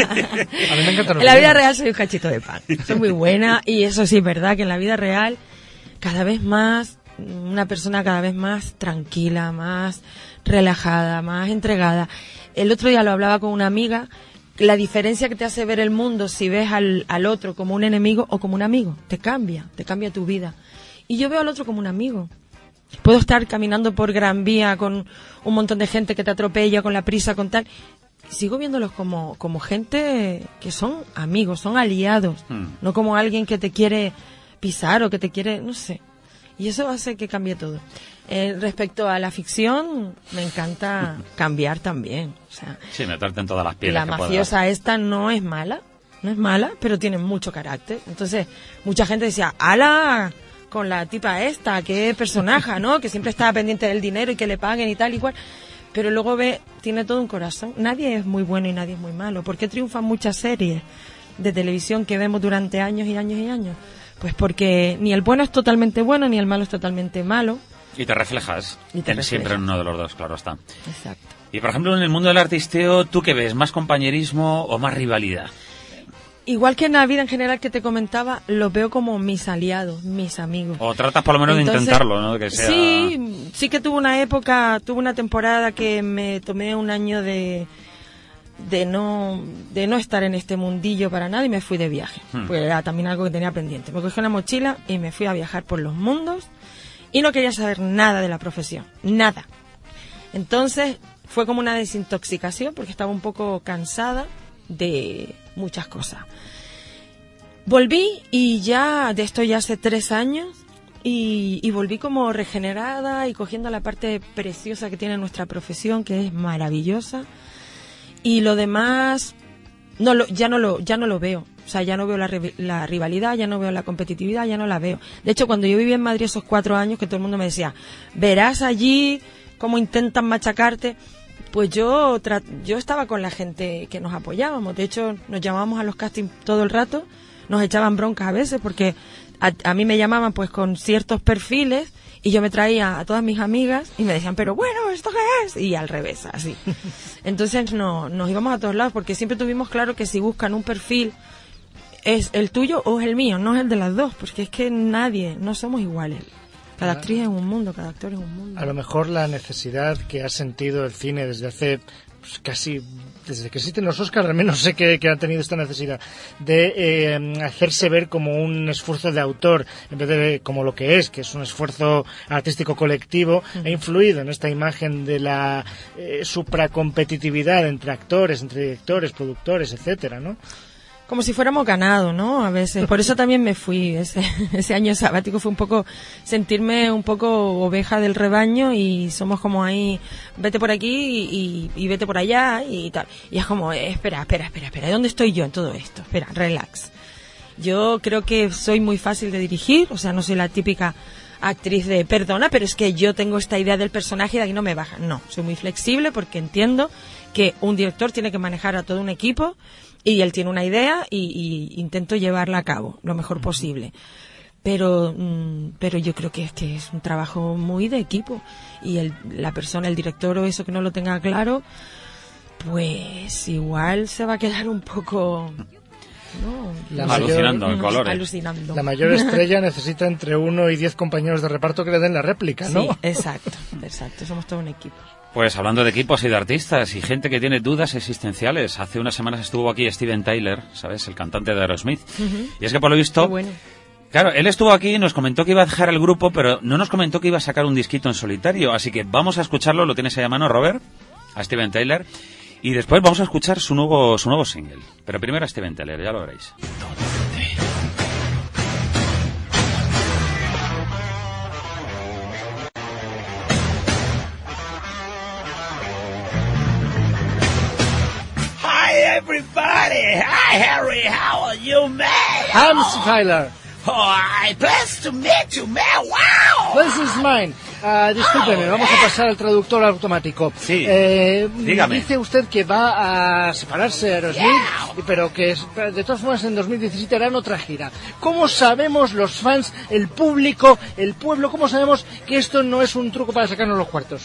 A mí me encantan los En la vida buenos. real soy un cachito de pan. Soy muy buena y eso sí es verdad que en la vida real cada vez más, una persona cada vez más tranquila, más relajada, más entregada. El otro día lo hablaba con una amiga, la diferencia que te hace ver el mundo si ves al, al otro como un enemigo o como un amigo. Te cambia, te cambia tu vida. Y yo veo al otro como un amigo. Puedo estar caminando por Gran Vía con un montón de gente que te atropella, con la prisa, con tal. Sigo viéndolos como, como gente que son amigos, son aliados, Hmm. no como alguien que te quiere pisar o que te quiere, no sé. Y eso hace que cambie todo. Eh, respecto a la ficción, me encanta cambiar también. O sea, Sí, meterte en todas las pieles la que puedas. mafiosa esta no es mala, no es mala, pero tiene mucho carácter. Entonces, mucha gente decía, ¡ala! Con la tipa esta, qué personaje, ¿no? Que siempre estaba pendiente del dinero y que le paguen y tal y cual. Pero luego ve, tiene todo un corazón. Nadie es muy bueno y nadie es muy malo. ¿Por qué triunfan muchas series de televisión que vemos durante años y años y años? Pues porque ni el bueno es totalmente bueno ni el malo es totalmente malo. Y te reflejas. Y te en, reflejas. Siempre en uno de los dos, claro está. Exacto. Y por ejemplo, en el mundo del artisteo, ¿tú qué ves? ¿Más compañerismo o más rivalidad? Igual que en la vida en general que te comentaba, los veo como mis aliados, mis amigos. O tratas por lo menos Entonces, de intentarlo, ¿no? Que sea... Sí, sí que tuve una época, tuve una temporada que me tomé un año de de no de no estar en este mundillo para nada y me fui de viaje. Hmm. Pues era también algo que tenía pendiente. Me cogí una mochila y me fui a viajar por los mundos y no quería saber nada de la profesión, nada. Entonces fue como una desintoxicación porque estaba un poco cansada de muchas cosas. Volví y ya, de esto ya hace tres años, y, y volví como regenerada y cogiendo la parte preciosa que tiene nuestra profesión, que es maravillosa, y lo demás no lo, ya no lo ya no lo veo. O sea, ya no veo la, la rivalidad, ya no veo la competitividad, ya no la veo. De hecho, cuando yo viví en Madrid esos cuatro años, que todo el mundo me decía, verás allí cómo intentan machacarte. Pues yo tra- yo estaba con la gente que nos apoyábamos. De hecho, nos llamábamos a los castings todo el rato. Nos echaban broncas a veces porque a, a mí me llamaban pues con ciertos perfiles y yo me traía a todas mis amigas y me decían, pero bueno, ¿esto qué es? Y al revés, así. Entonces no, nos íbamos a todos lados porque siempre tuvimos claro que si buscan un perfil es el tuyo o es el mío, no es el de las dos, porque es que nadie, no somos iguales. Cada actriz es un mundo, cada actor es un mundo. A lo mejor la necesidad que ha sentido el cine desde hace pues, casi, desde que existen los Oscars, al menos sé que, que ha tenido esta necesidad de eh, hacerse ver como un esfuerzo de autor, en vez de como lo que es, que es un esfuerzo artístico colectivo, uh-huh. ha influido en esta imagen de la eh, supracompetitividad entre actores, entre directores, productores, etcétera, ¿no? Como si fuéramos ganado, ¿no? A veces. Por eso también me fui. Ese, ese año sabático fue un poco sentirme un poco oveja del rebaño y somos como ahí, vete por aquí y, y, y vete por allá y tal. Y es como, eh, espera, espera, espera, espera, ¿dónde estoy yo en todo esto? Espera, relax. Yo creo que soy muy fácil de dirigir, o sea, no soy la típica actriz de, perdona, pero es que yo tengo esta idea del personaje y de aquí no me baja. No, soy muy flexible porque entiendo que un director tiene que manejar a todo un equipo y él tiene una idea y, y intento llevarla a cabo lo mejor posible. Pero mm, pero yo creo que es que es un trabajo muy de equipo y el, la persona, el director o eso que no lo tenga claro, pues igual se va a quedar un poco... No, la alucinando mayor, en colores. Alucinando. La mayor estrella necesita entre uno y diez compañeros de reparto que le den la réplica, ¿no? Sí, exacto, exacto. Somos todo un equipo. Pues hablando de equipos y de artistas y gente que tiene dudas existenciales, hace unas semanas estuvo aquí Steven Tyler, ¿sabes? El cantante de Aerosmith. Uh-huh. Y es que por lo visto... Qué bueno. Claro, él estuvo aquí y nos comentó que iba a dejar el grupo, pero no nos comentó que iba a sacar un disquito en solitario. Así que vamos a escucharlo, lo tienes ahí a mano, Robert, a Steven Tyler. Y después vamos a escuchar su nuevo, su nuevo single. Pero primero a Steven Tyler, ya lo veréis. Hi everybody! Hi Harry, how are you, man? I'm oh. Tyler. Oh, I pleased to meet you, man. Wow! This is mine. Uh, discúlpeme, oh, vamos a pasar al traductor automático. Sí, eh, dígame. Dice usted que va a separarse de Aerosmith, yeah. pero que de todas formas en dos mil diecisiete harán otra gira. ¿Cómo sabemos los fans, el público, el pueblo, cómo sabemos que esto no es un truco para sacarnos los cuartos?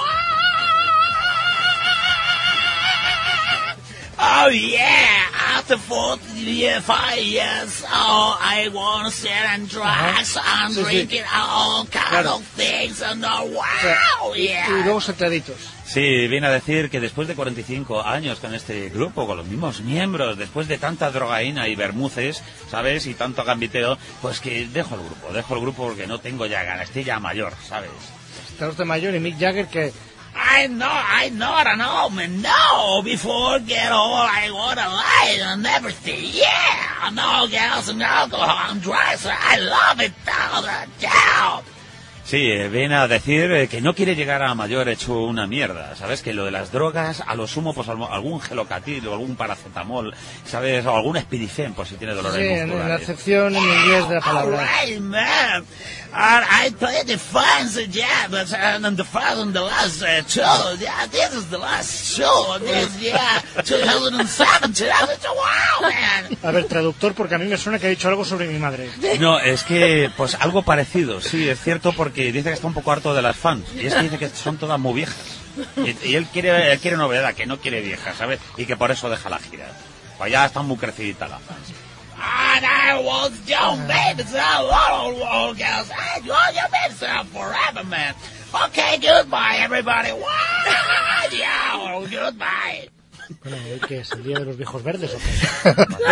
Oh yeah, after forty-five years, oh, I want to sit and drugs and sí, drinking sí. all kind claro. of things and oh, wow, o sea, yeah. Y, y luego sentaditos. Sí, viene a decir que después de cuarenta y cinco años con este grupo, con los mismos miembros, después de tanta drogaína y bermuces, ¿sabes? Y tanto gambiteo, pues que dejo el grupo, dejo el grupo porque no tengo ya ganas, estoy ya mayor, ¿sabes? Está usted mayor y Mick Jagger que... I know, I know, I know, man, no, before get old, I want to lie and everything, yeah, no, get some alcohol and drugs, I love it, all the time. Sí, viene a decir eh, que no quiere llegar a mayor hecho una mierda, ¿sabes? Que lo de las drogas, a lo sumo, pues algún gelocatil o algún paracetamol, ¿sabes? O algún espidifén, por si tiene dolores sí, musculares. Sí, en la acepción en inglés de la palabra. All right, man. Uh, I played the fans, uh, yeah, but uh, and the first and the last uh, show, yeah, this is the last show, this, yeah, two thousand seven, two thousand eight, wow, man. A ver, traductor, porque a mí me suena que ha dicho algo sobre mi madre. No, es que, pues algo parecido, sí, es cierto, porque porque dice que está un poco harto de las fans. Y es que dice que son todas muy viejas. Y, y él quiere él quiere novedad, que no quiere viejas, ¿sabes? Y que por eso deja la gira. Pues ya están muy creciditas las fans. And I was young baby, so old, old girls. I was your baby, so forever, man. Okay, goodbye, everybody. Wow, yeah, goodbye. Bueno, ¿hoy qué es? ¿El día de los viejos verdes o qué?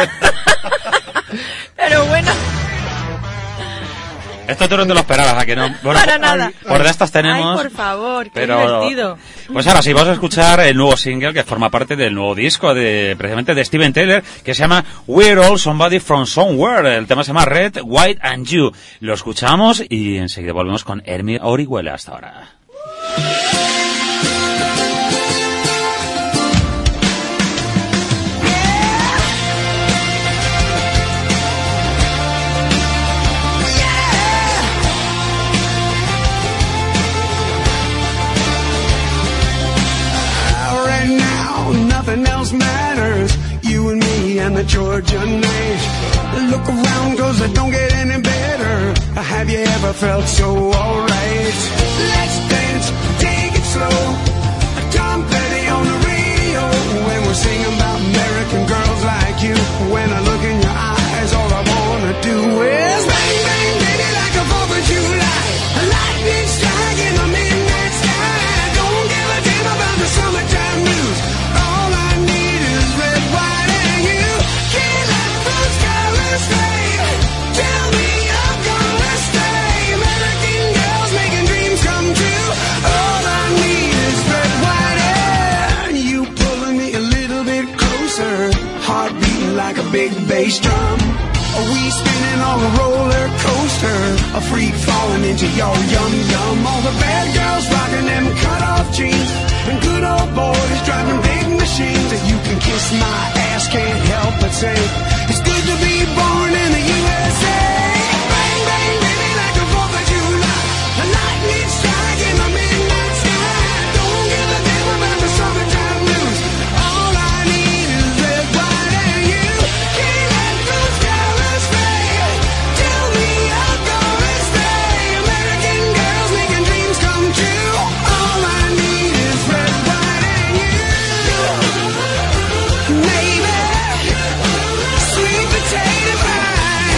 Pero bueno, Esto tú no te lo esperabas, ¿a que no? Bueno, para nada. Por de estas tenemos... Ay, por favor, qué pero, divertido. Pues ahora sí, vamos a escuchar el nuevo single que forma parte del nuevo disco de precisamente de Steven Tyler, que se llama We're All Somebody From Somewhere. El tema se llama Red, White and You. Lo escuchamos y enseguida volvemos con Hermie Orihuela. Hasta ahora. Nothing else matters, you and me and the Georgia night. Look around cause it don't get any better. Have you ever felt so alright? Let's dance, take it slow. Tom Petty on the radio. When we're singing about American girls like you. When I look in your eyes, all I wanna do is bang, bang, baby, like a fourth of July. A lightning strike in the midnight sky. Don't give a damn about the summertime blues. Tell me I'm gonna stay. American girls making dreams come true. All I need is red, white, and you pulling me a little bit closer. Heart beating like a big bass drum. We spinning on a roller coaster. A freak falling into your yum yum. All the bad girls rocking them cut off jeans. And good old boys driving big machines. You can kiss my ass, can't help but say it's good to be born in the U S A. Bang, bang, baby, like a fourth of July. A lightning strike in the midnight sky. Don't give a damn about the summertime blues. All I need is red, white, and you. Can't let those colors fade. Tell me I'm gonna stay. American girls making dreams come true. All I need is red, white, and you. Maybe sweet potato pie.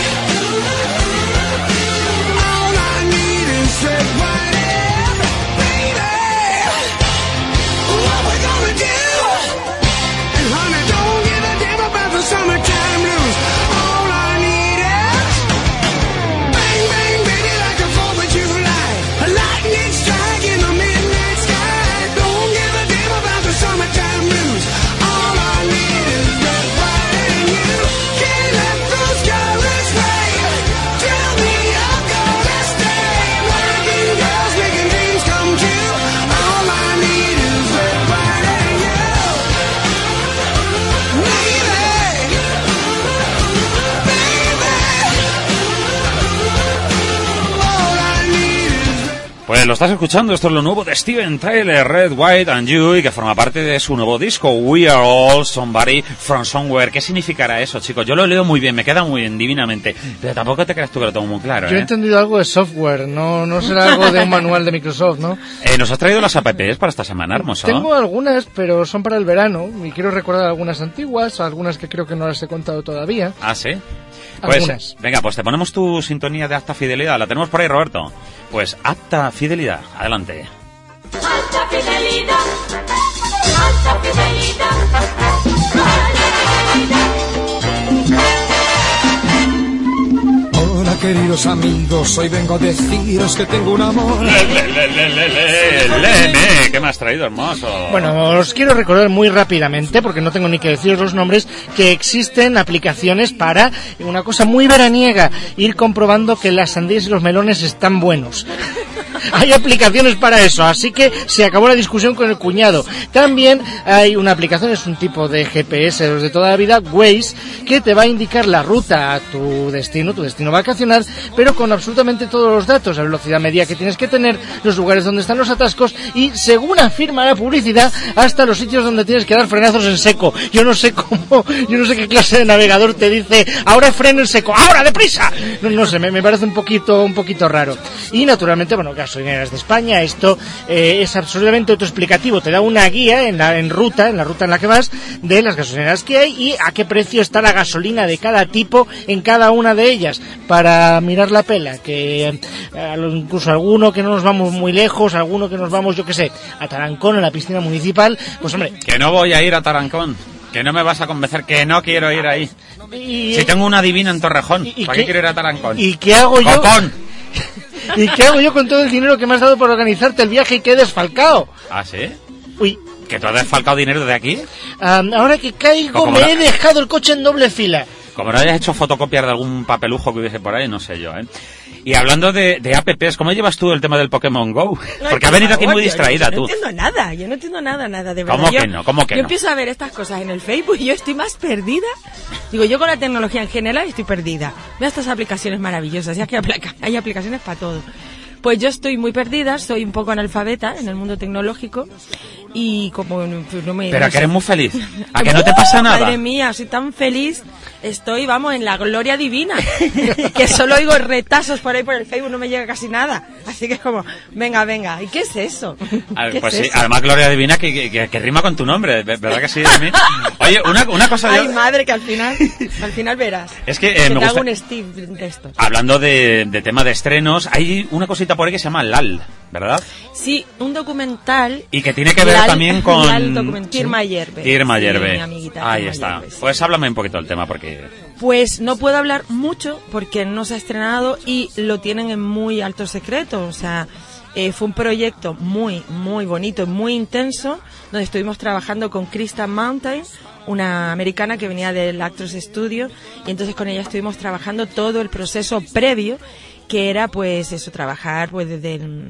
All I need is red, white, and baby. What we gonna do? And honey, don't give a damn about the summertime blues. All I need is bang, bang, baby, like a fourth of July. A lightning strike in the midnight sky. Don't give a damn about the summertime blues. All I need is red, white, and you. Can't let those colors fade. Tell me I'm gonna stay. American girls making dreams come true. All I need is red, white, and you. Baby, baby, all I need is red. Pues lo estás escuchando, esto es lo nuevo de Steven Tyler, Red, White and You, y que forma parte de su nuevo disco, We Are All Somebody From Somewhere. ¿Qué significará eso, chicos? Yo lo leo muy bien, me queda muy bien, divinamente, pero tampoco te creas tú que lo tengo muy claro, Yo he ¿eh? entendido algo de software, no, no será algo de un manual de Microsoft, ¿no? Eh, ¿Nos has traído las apps para esta semana, hermoso? Tengo algunas, pero son para el verano, y quiero recordar algunas antiguas, algunas que creo que no las he contado todavía. Ah, ¿sí? Pues, Algunas. venga, pues te ponemos tu sintonía de Alta Fidelidad. La tenemos por ahí, Roberto. Pues Alta Fidelidad, adelante. Alta fidelidad, alta fidelidad, Hola queridos amigos, hoy vengo a deciros que tengo un amor. Le, le, le, le, le, le, le, ¿qué me has traído, hermoso? Bueno, os quiero recordar muy rápidamente, porque no tengo ni que deciros los nombres, que existen aplicaciones para una cosa muy veraniega, ir comprobando que las sandías y los melones están buenos. Hay aplicaciones para eso, así que se acabó la discusión con el cuñado. También hay una aplicación, es un tipo de G P S de los de toda la vida, Waze, que te va a indicar la ruta a tu destino, tu destino vacacional, internacional, pero con absolutamente todos los datos, la velocidad media que tienes que tener, los lugares donde están los atascos y, según afirma la publicidad, hasta los sitios donde tienes que dar frenazos en seco. Yo no sé cómo, yo no sé qué clase de navegador te dice, ahora freno en seco, ahora deprisa. No, no sé, me, me parece un poquito, un poquito raro. Y naturalmente, bueno, gasolineras de España, esto eh, es absolutamente autoexplicativo, te da una guía en la en ruta, en la ruta en la que vas, de las gasolineras que hay y a qué precio está la gasolina de cada tipo en cada una de ellas, para mirar la pela, que eh, incluso alguno que no nos vamos muy lejos, alguno que nos vamos, yo qué sé, a Tarancón, a la piscina municipal, pues hombre... Que no voy a ir a Tarancón, que no me vas a convencer, que no quiero ir ahí. Y, si tengo una divina en Torrejón, y, ¿para qué, qué quiero ir a Tarancón? ¿Y qué hago yo? ¡Copón! ¿Y qué hago yo con todo el dinero que me has dado por organizarte el viaje y que he desfalcado? ¿Ah, sí? Uy... ¿Que tú has desfalcado dinero de aquí? Um, ahora que caigo, me la... he dejado el coche en doble fila. Como no hayas hecho fotocopiar de algún papelujo que hubiese por ahí, no sé yo, ¿eh? Y hablando de, de apps, ¿cómo llevas tú el tema del Pokémon Go? Porque has venido aquí muy distraída, tú. Yo no entiendo nada, yo no entiendo nada, nada, de verdad. ¿Cómo yo, que no? ¿Cómo que yo no? empiezo a ver estas cosas en el Facebook y yo estoy más perdida. Digo, yo con la tecnología en general estoy perdida. Veo estas aplicaciones maravillosas, ya que hay aplicaciones para todo. Pues yo estoy muy perdida, soy un poco analfabeta en el mundo tecnológico y como no me... Pero no que sé. eres muy feliz, ¿a que no te pasa nada? Madre mía, soy tan feliz, estoy, vamos, en la gloria divina, que solo oigo retazos por ahí por el Facebook, no me llega casi nada, así que es como, venga, venga, ¿y qué es eso? ¿Qué Pues es sí, eso? además Gloria Divina que, que, que rima con tu nombre, ¿verdad que sí? De mí? Oye, una, una cosa... Ay, yo... madre, que al final, al final verás. Es que, eh, que me te gusta... hago un Steve de estos. Hablando de, de tema de estrenos, hay una cosita por ahí que se llama L A L, ¿verdad? Sí, un documental. Y que tiene que ver Lal- también con... Lal document- Irma Yerbe. Irma Sí, Yerbe. mi amiguita, Ahí Irma está. Yerbe, sí. Pues háblame un poquito del tema, porque... Pues no puedo hablar mucho porque no se ha estrenado y lo tienen en muy alto secreto. O sea, eh, fue un proyecto muy, muy bonito, muy intenso, donde estuvimos trabajando con Krista Mountain, una americana que venía del Actors Studio, y entonces con ella estuvimos trabajando todo el proceso previo, que era pues eso, trabajar pues desde el...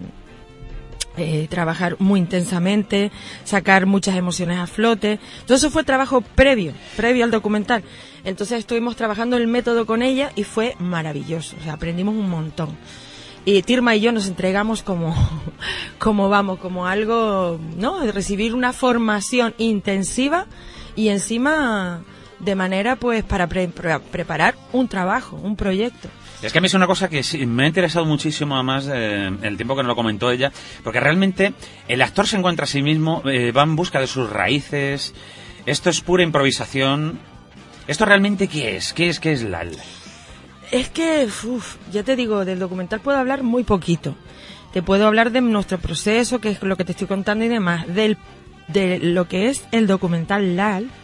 Eh, trabajar muy intensamente, sacar muchas emociones a flote. Todo eso fue trabajo previo, previo al documental. Entonces estuvimos trabajando el método con ella y fue maravilloso. O sea, aprendimos un montón. Y Tirma y yo nos entregamos como, como vamos, como algo, ¿no? De recibir una formación intensiva y encima de manera, pues, para pre- pre- preparar un trabajo, un proyecto. Es que a mí es una cosa que sí, me ha interesado muchísimo, además, eh, el tiempo que nos lo comentó ella, porque realmente el actor se encuentra a sí mismo, eh, va en busca de sus raíces, esto es pura improvisación. ¿Esto realmente qué es? ¿Qué es, qué es L A L? Es que, uf, ya te digo, del documental puedo hablar muy poquito. Te puedo hablar de nuestro proceso, que es lo que te estoy contando y demás, del, de lo que es el documental L A L.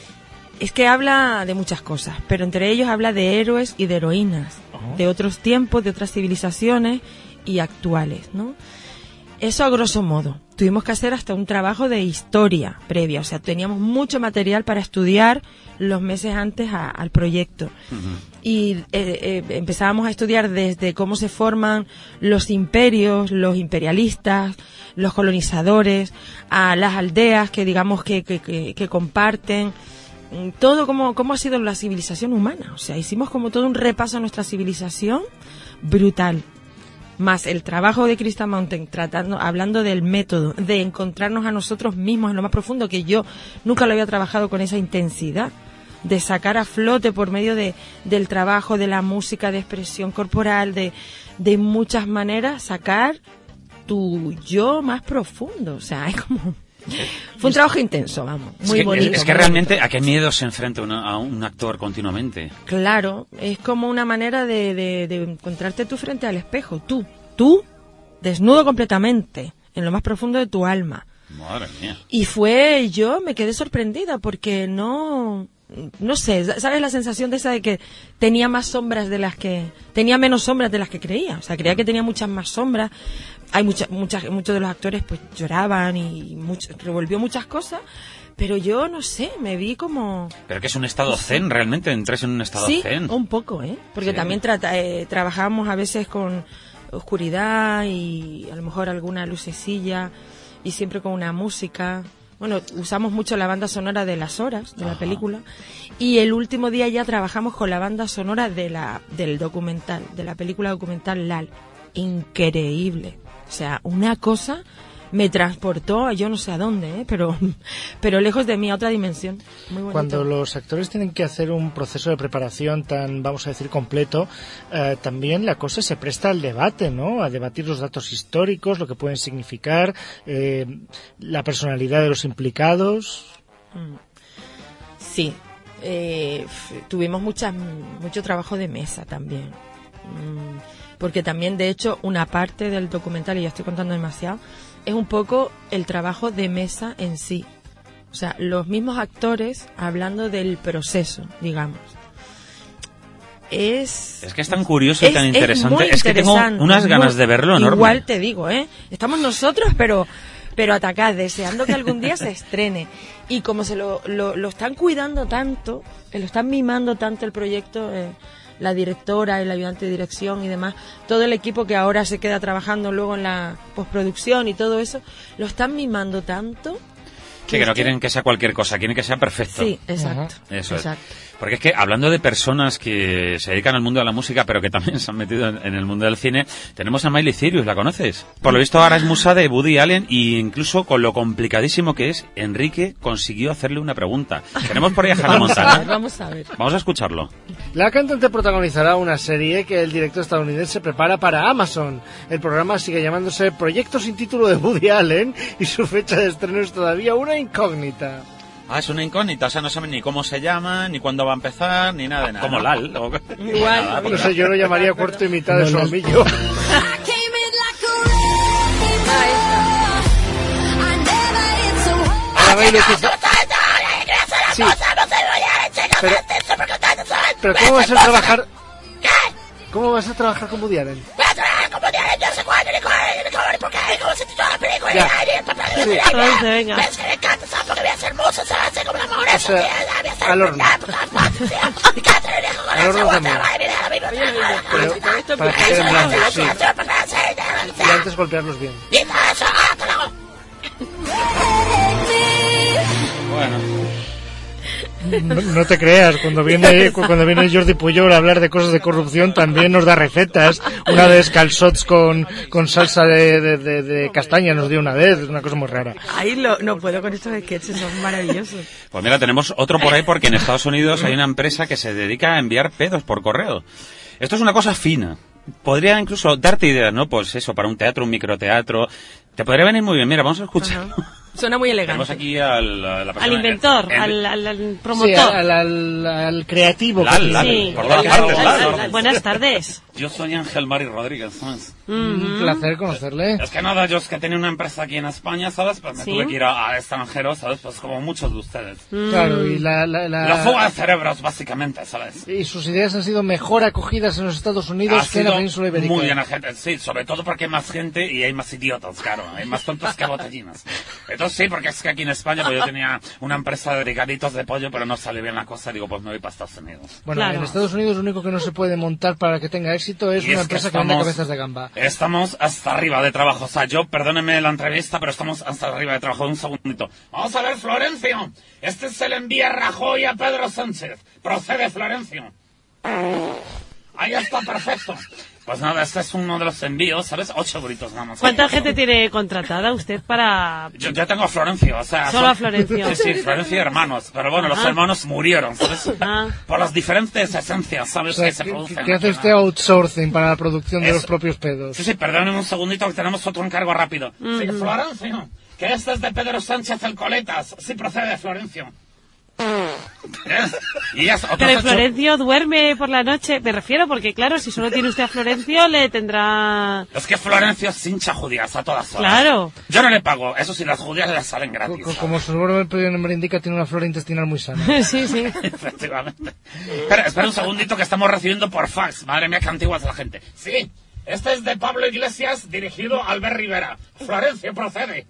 Es que habla de muchas cosas, pero entre ellos habla de héroes y de heroínas, uh-huh. de otros tiempos, de otras civilizaciones y actuales, ¿no? Eso a grosso modo. Tuvimos que hacer hasta un trabajo de historia previa, o sea, teníamos mucho material para estudiar los meses antes a, al proyecto. Uh-huh. Y eh, eh, empezábamos a estudiar desde cómo se forman los imperios, los imperialistas, los colonizadores, a las aldeas que digamos que, que, que, que comparten... todo como, como ha sido la civilización humana. O sea, hicimos como todo un repaso a nuestra civilización brutal. Más el trabajo de Krista Mountain, tratando, hablando del método, de encontrarnos a nosotros mismos en lo más profundo, que yo nunca lo había trabajado con esa intensidad, de sacar a flote por medio de, del trabajo, de la música, de expresión corporal, de, de muchas maneras, sacar tu yo más profundo. O sea, es como... Fue un trabajo intenso, vamos, muy es que, bonito. Es, es que muy realmente, bonito. ¿a qué miedo se enfrenta una, a un actor continuamente? Claro, es como una manera de, de, de encontrarte tú frente al espejo, tú, tú, desnudo completamente, en lo más profundo de tu alma. Madre mía. Y fue, yo me quedé sorprendida porque no, no sé, ¿sabes la sensación de esa de que tenía más sombras de las que, tenía menos sombras de las que creía? O sea, creía que tenía muchas más sombras. Hay muchas, muchas, muchos de los actores pues lloraban y mucho, revolvió muchas cosas, pero yo no sé, me vi como... Pero que es un estado zen, realmente, entres en un estado sí, zen. Sí, un poco, ¿eh? Porque sí. también trata, eh, trabajamos a veces con oscuridad y a lo mejor alguna lucecilla y siempre con una música, bueno, usamos mucho la banda sonora de Las Horas, de la película, y el último día ya trabajamos con la banda sonora de la del documental, de la película documental L A L. Increíble. O sea, una cosa me transportó a yo no sé a dónde, ¿eh? pero pero lejos de mí, a otra dimensión. Muy bonito. Cuando los actores tienen que hacer un proceso de preparación tan, vamos a decir, completo, eh, también la cosa se presta al debate, ¿no? A debatir los datos históricos, lo que pueden significar, eh, la personalidad de los implicados. Mm. Sí, eh, f- tuvimos muchas, mucho trabajo de mesa también. Mm, porque también, de hecho, una parte del documental, y ya estoy contando demasiado, es un poco el trabajo de mesa en sí. O sea, los mismos actores hablando del proceso, digamos. Es... Es que es tan curioso y tan es interesante. muy Es que tengo interesante, unas muy- ganas de verlo enorme. Igual te digo, ¿eh? Estamos nosotros, pero pero atacados, deseando que algún día se estrene. Y como se lo, lo, lo están cuidando tanto, eh, lo están mimando tanto el proyecto, eh, la directora, el ayudante de dirección y demás, todo el equipo que ahora se queda trabajando luego en la postproducción y todo eso, lo están mimando tanto. Sí, que no quieren que sea cualquier cosa, quieren que sea perfecto. Sí, exacto. Eso es. exacto. Porque es que hablando de personas que se dedican al mundo de la música, pero que también se han metido en, en el mundo del cine, tenemos a Miley Cyrus, ¿la conoces? Por lo visto ahora es musa de Woody Allen y incluso con lo complicadísimo que es, Enrique consiguió hacerle una pregunta. Tenemos por ahí a Hannah Vamos a ver, Montana. vamos a ver. Vamos a escucharlo. La cantante protagonizará una serie que el director estadounidense prepara para Amazon. El programa sigue llamándose Proyecto sin título de Woody Allen y su fecha de estreno es todavía una incógnita. Ah, es una incógnita, o sea, no saben ni cómo se llama, ni cuándo va a empezar, ni nada de nada. Como Lal. o- Igual. Nada, No sé, yo lo llamaría cuarto y mitad de No, no. solomillo. Came in like a wrecking ball. I never hit so hard. Ahora Bailey, quizá- Sí. Pero, pero ¿cómo vas a trabajar? ¿Cómo vas a trabajar con Woody Allen? Ya. Sí. Entonces, venga. O sea, al horno. Al horno también. Pero para que queden blancos, sí. Y antes golpearlos bien. Bueno. No, no te creas, cuando viene cuando viene Jordi Puyol a hablar de cosas de corrupción también nos da recetas. Una vez calzots con, con salsa de, de, de, de castaña nos dio una vez, es una cosa muy rara. Ahí lo, no puedo con estos sketches, son maravillosos. Pues mira, tenemos otro por ahí porque en Estados Unidos hay una empresa que se dedica a enviar pedos por correo. Esto es una cosa fina. Podría incluso darte ideas, ¿no? Pues eso, para un teatro, un microteatro. Te podría venir muy bien. Mira, vamos a escuchar. Ajá. Suena muy Tenemos elegante. aquí al, a la persona- Al inventor, el- al, al, al Sí, promotor. al, al, al creativo. Lal, que- Lal, Sí. por todas Lal, partes, Lal, Lal. Lal, Lal. Buenas tardes. Yo soy Ángel Mari Rodríguez, ¿sabes? Un placer conocerle. Es que nada, yo es que tenía una empresa aquí en España, ¿sabes? Pues me Sí. tuve que ir a, a extranjero, ¿sabes? Pues como muchos de ustedes. Claro, y la, la, la- La fuga de cerebros, básicamente, ¿sabes? y sus ideas han sido mejor acogidas en los Estados Unidos Ha que en la sido península ibérica. muy bien, gente. Sí, sobre todo porque hay más gente y hay más idiotas, claro. Hay más tontos que botellinas. Entonces sí, porque es que aquí en España pues yo tenía una empresa de brigaditos de pollo, pero no salió bien la cosa. Digo, pues me voy para Estados Unidos. Bueno, Claro. en Estados Unidos lo único que no se puede montar para que tenga éxito es Y una es que empresa que vende estamos- cabezas de gamba. Estamos hasta arriba de trabajo. O sea, yo, perdóneme la entrevista, pero estamos hasta arriba de trabajo. Un segundito. Vamos a ver, Florencio. Este se le envía Rajoy a Pedro Sánchez. Procede, Florencio. Ahí está, perfecto. Pues nada, este es uno de los envíos, ¿sabes? Ocho gritos nada más. ¿Cuánta gente tiene contratada usted para...? Yo, yo tengo a Florencio, o sea... Solo son- a Florencio. Sí, sí, Florencio y hermanos. Pero bueno, los Ajá. hermanos murieron, ¿sabes? Ah. Por las diferentes esencias, O ¿sabes? sea, que se que, producen. que hace aquí, usted ¿no? outsourcing para la producción de Eso. los propios pedos. Sí, sí, perdónenme un segundito que tenemos otro encargo rápido. Sí, Florencio, que este es de Pedro Sánchez el Coletas. Sí, procede, Florencio. ¿Eh? Y ya está, otros Pero ocho- Florencio duerme por la noche, me refiero, porque claro, si solo tiene usted a Florencio, le tendrá... Es que Florencio es hincha judías a todas horas. Claro. Yo no le pago, eso sí, las judías les salen gratis. Co- ¿sabes? Como su nombre indica, tiene una flora intestinal muy sana. Sí, sí. Efectivamente. Espera, espera un segundito que estamos recibiendo por fax. Madre mía, qué antigua es la gente. Sí, este es de Pablo Iglesias, dirigido a Albert Rivera. Florencio, procede.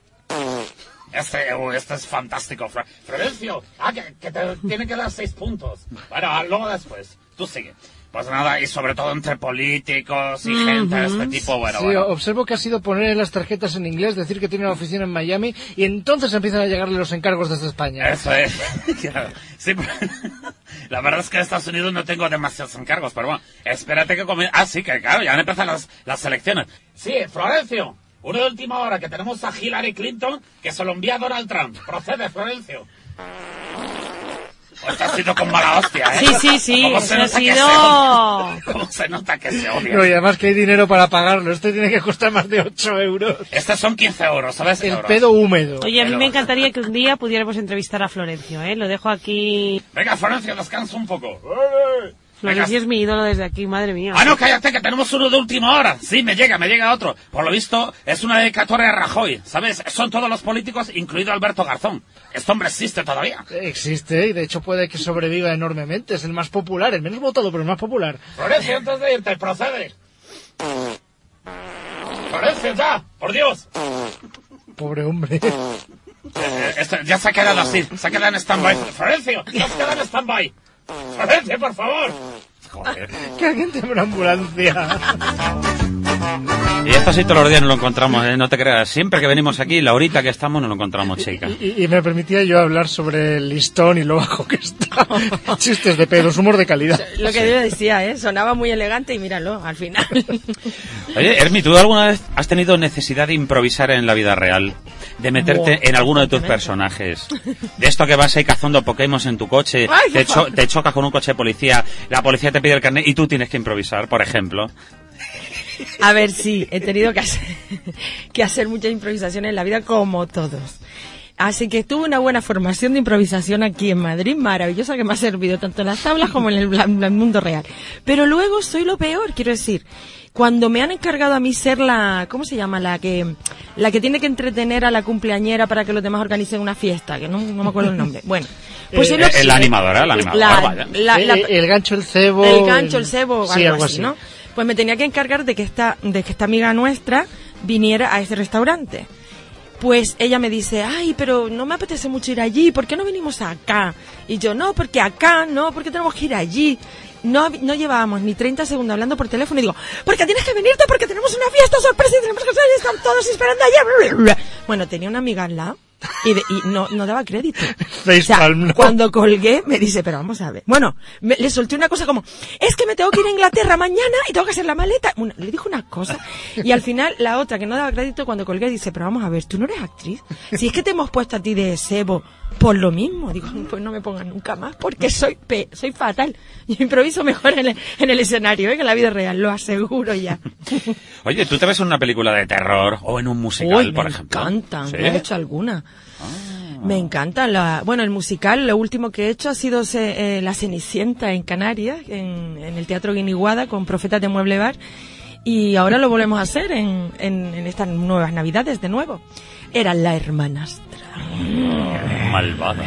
Este, uh, este es fantástico. Flo- Florencio, ah, que, que te tiene que dar seis puntos. Bueno, luego después. Tú sigue. Pues nada, y sobre todo entre políticos y gente de este tipo, bueno, Sí, bueno. observo que ha sido poner las tarjetas en inglés, decir que tiene una oficina en Miami, y entonces empiezan a llegarle los encargos desde España. Eso es. Claro. Sí, pero- la verdad es que en Estados Unidos no tengo demasiados encargos, pero bueno, espérate que comience. Ah, sí, que claro, ya han empezado las, las elecciones. Sí, Florencio, una de última hora que tenemos a Hillary Clinton que se lo envía a Donald Trump. Procede, Florencio. Esto ha sido con mala hostia, ¿eh? Sí, sí, sí, ¿Cómo se eso ha nota que se sido... odia? ¿Cómo se nota que se odia? No, y además que hay dinero para pagarlo. Este tiene que costar más de ocho euros. Estos son quince euros, ¿sabes? El Euros. pedo húmedo. Oye, a mí Pero- me encantaría que un día pudiéramos entrevistar a Florencio, ¿eh? Lo dejo aquí. Venga, Florencio, descansa un poco. Florencio es mi ídolo desde aquí, madre mía. Ah, no, cállate, que tenemos uno de última hora. Sí, me llega, me llega otro. Por lo visto, es una dedicatoria a Rajoy, ¿sabes? Son todos los políticos, incluido Alberto Garzón. Este hombre existe todavía. Existe, y de hecho puede que sobreviva enormemente. Es el más popular, el menos votado, pero el más popular. Florencio, antes de irte, procede. Florencio, ya, por Dios. Pobre hombre. Eh, esto ya se ha quedado así, se ha quedado en stand-by. Florencio, ya se ha quedado en stand-by. Florencio, por favor. Joder. Que alguien tiene una ambulancia. Y esto sí todos los días nos lo encontramos, ¿eh? No te creas. Siempre que venimos aquí, la horita que estamos, nos lo encontramos, chica. Y, y me permitía yo hablar sobre el listón y lo bajo que está. Chistes de pedos, humor de calidad. Lo que yo decía, ¿eh? Sonaba muy elegante y míralo, al final. Oye, Hermi, ¿tú alguna vez has tenido necesidad de improvisar en la vida real? De meterte Buah, en alguno de tus constantemente. personajes. De esto que vas ahí cazando Pokémon en tu coche, Ay, por te, cho- favor. te chocas con un coche de policía, la policía te pide el carnet y tú tienes que improvisar, por ejemplo. A ver, sí, he tenido que hacer, que hacer muchas improvisaciones en la vida, como todos. Así que tuve una buena formación de improvisación aquí en Madrid, maravillosa, que me ha servido tanto en las tablas como en el, en el mundo real. Pero luego soy lo peor, quiero decir. Cuando me han encargado a mí ser la, ¿cómo se llama? La que, la que tiene que entretener a la cumpleañera para que los demás organicen una fiesta, que no, no me acuerdo el nombre. Bueno, pues soy lo Eh, la animadora, la animadora, vaya. la- la- Eh, el gancho, el cebo. el gancho, el cebo, Sí, algo, así, ¿no? Pues me tenía que encargar de que esta, de que esta amiga nuestra viniera a ese restaurante. Pues ella me dice, ay, pero no me apetece mucho ir allí, ¿por qué no venimos acá? Y yo, no, porque acá, no, porque tenemos que ir allí. No, hab- no llevábamos ni treinta segundos hablando por teléfono y digo, porque tienes que venirte, porque tenemos una fiesta sorpresa y tenemos que salir, están todos esperando allá. Bueno, tenía una amiga al lado y, de- y no, no daba crédito. O sea, Facepalm, ¿no? cuando colgué me dice, pero vamos a ver. Bueno, me- le solté una cosa como, es que me tengo que ir a Inglaterra mañana y tengo que hacer la maleta. Una- le dijo una cosa y al final la otra que no daba crédito cuando colgué dice, pero vamos a ver, tú no eres actriz. Si es que te hemos puesto a ti de cebo por lo mismo. Digo, pues no me pongan nunca más porque soy pe soy fatal. Yo improviso mejor en el, en el escenario, ¿eh? Que en la vida real, lo aseguro ya. Oye, ¿tú te ves en una película de terror o en un musical, Uy, por me ejemplo? encantan, ¿Sí? no he hecho alguna. Me encanta. La, bueno, el musical, lo último que he hecho ha sido se- eh, La Cenicienta en Canarias, en, en el Teatro Guiniguada, con Profetas de Mueble Bar. Y ahora lo volvemos a hacer en, en, en estas nuevas Navidades de nuevo. Era La Hermanastra. Malvada.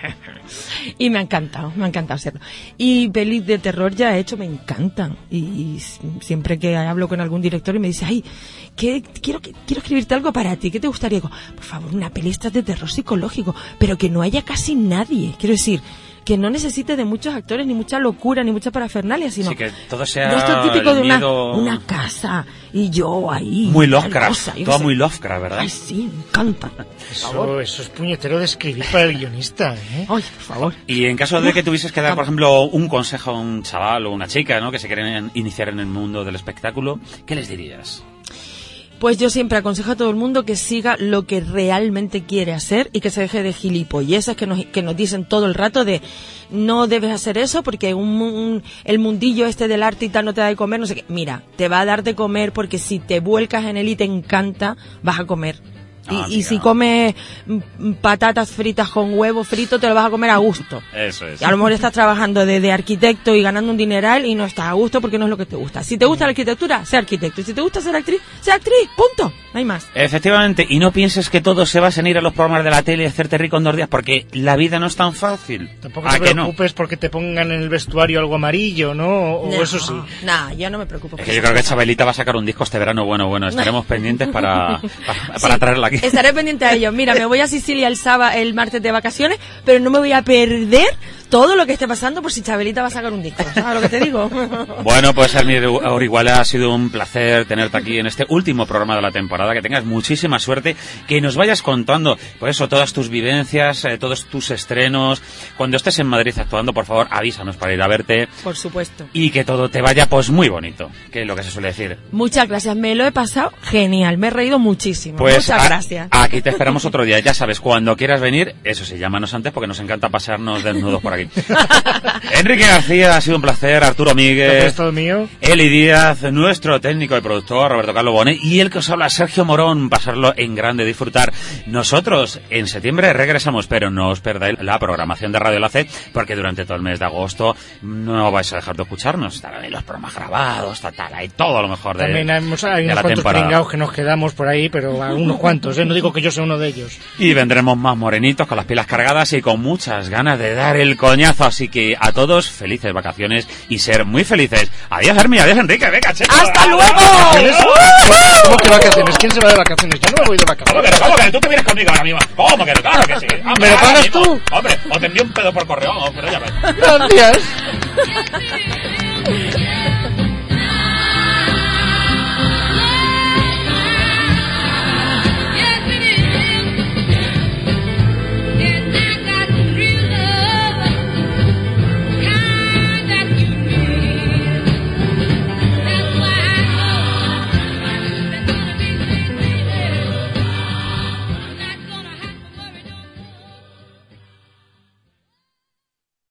Y me ha encantado, me ha encantado hacerlo. Y pelis de terror ya he hecho, me encantan. Y, y siempre que hablo con algún director y me dice, ay, que, quiero, que, quiero escribirte algo para ti, ¿qué te gustaría? Digo, por favor, una peli esta de terror psicológico, pero que no haya casi nadie. Quiero decir, que no necesite de muchos actores, ni mucha locura, ni mucha parafernalia, sino Sí, que todo sea de esto típico el de una, miedo- una casa y yo ahí. Muy tal Lovecraft, cosa, yo qué todo sé. muy Lovecraft, ¿verdad? Ay, sí, me encanta. Por favor. Eso, eso es puñetero de escribir para el guionista, ¿eh? Ay, por favor. Y en caso de que tuvieses que dar, por ejemplo, un consejo a un chaval o una chica, ¿no?, que se quieren iniciar en el mundo del espectáculo, ¿qué les dirías? Pues yo siempre aconsejo a todo el mundo que siga lo que realmente quiere hacer y que se deje de gilipolleces que nos, que nos dicen todo el rato de no debes hacer eso porque un, un- el mundillo este del arte y tal no te da de comer, no sé qué. Mira, te va a dar de comer porque si te vuelcas en él y te encanta, vas a comer. Y, Ah, y mira. si comes mm, patatas fritas con huevo frito, te lo vas a comer a gusto. Eso es. Y a lo mejor estás trabajando de, de arquitecto y ganando un dineral y no estás a gusto porque no es lo que te gusta. Si te gusta la arquitectura, sé arquitecto. Y si te gusta ser actriz, sé actriz. Punto. hay más. Efectivamente, y no pienses que todo se va a ir a los programas de la tele y hacerte rico en dos días, porque la vida no es tan fácil. Tampoco ¿A te que no? preocupes porque te pongan en el vestuario algo amarillo, ¿no? O No, eso sí. Nah, yo no me preocupo. Es que yo creo que Chabelita va a sacar un disco este verano bueno, bueno. Estaremos pendientes para, para, para Sí, traerla aquí. Estaré pendiente a ello. Mira, me voy a Sicilia el sábado, el martes de vacaciones, pero no me voy a perder todo lo que esté pasando por si Chabelita va a sacar un disco. ¿Sabes lo que te digo? Bueno, pues Hermir Orihuela, ha sido un placer tenerte aquí en este último programa de la temporada. Que tengas muchísima suerte, que nos vayas contando, pues eso, todas tus vivencias, eh, todos tus estrenos. Cuando estés en Madrid actuando, por favor, avísanos para ir a verte. Por supuesto. Y que todo te vaya, pues, muy bonito, que es lo que se suele decir. Muchas gracias, me lo he pasado genial, me he reído muchísimo. Pues Muchas a- gracias. Aquí te esperamos otro día, ya sabes, cuando quieras venir, eso sí, llámanos antes porque nos encanta pasarnos desnudos por aquí. Enrique García, ha sido un placer, Arturo Míguez, ¿Es todo mío? Eli Díaz, nuestro técnico y productor, Roberto Carlos Bonet, y el que os habla, Sergio Morón, pasarlo en grande, disfrutar. Nosotros en septiembre regresamos, pero no os perdáis la programación de Radio Enlace, porque durante todo el mes de agosto no vais a dejar de escucharnos. Estarán ahí los programas grabados, tal, tal, hay todo lo mejor de, También hay, unos- hay de unos la cuantos temporada. pringados que nos quedamos por ahí, pero a unos cuantos, ¿eh? No digo que yo sea uno de ellos. Y vendremos más morenitos, con las pilas cargadas y con muchas ganas de dar el coñazo. Así que a todos, felices vacaciones y ser muy felices. Adiós, Hermi, adiós, Enrique, venga, cheto. ¡Hasta luego! ¿Vacaciones? ¿Cómo que vacaciones? ¿Quién se va de vacaciones? Yo no me voy de ¿Cómo que vacaciones. no? ¿Cómo que no? Tú que vienes conmigo ahora mismo. ¿Cómo que no? Claro que sí. Hombre, ¿Me lo ahora pagas mismo. tú? Hombre, o te envío un pedo por correo, pero ya ves. Gracias.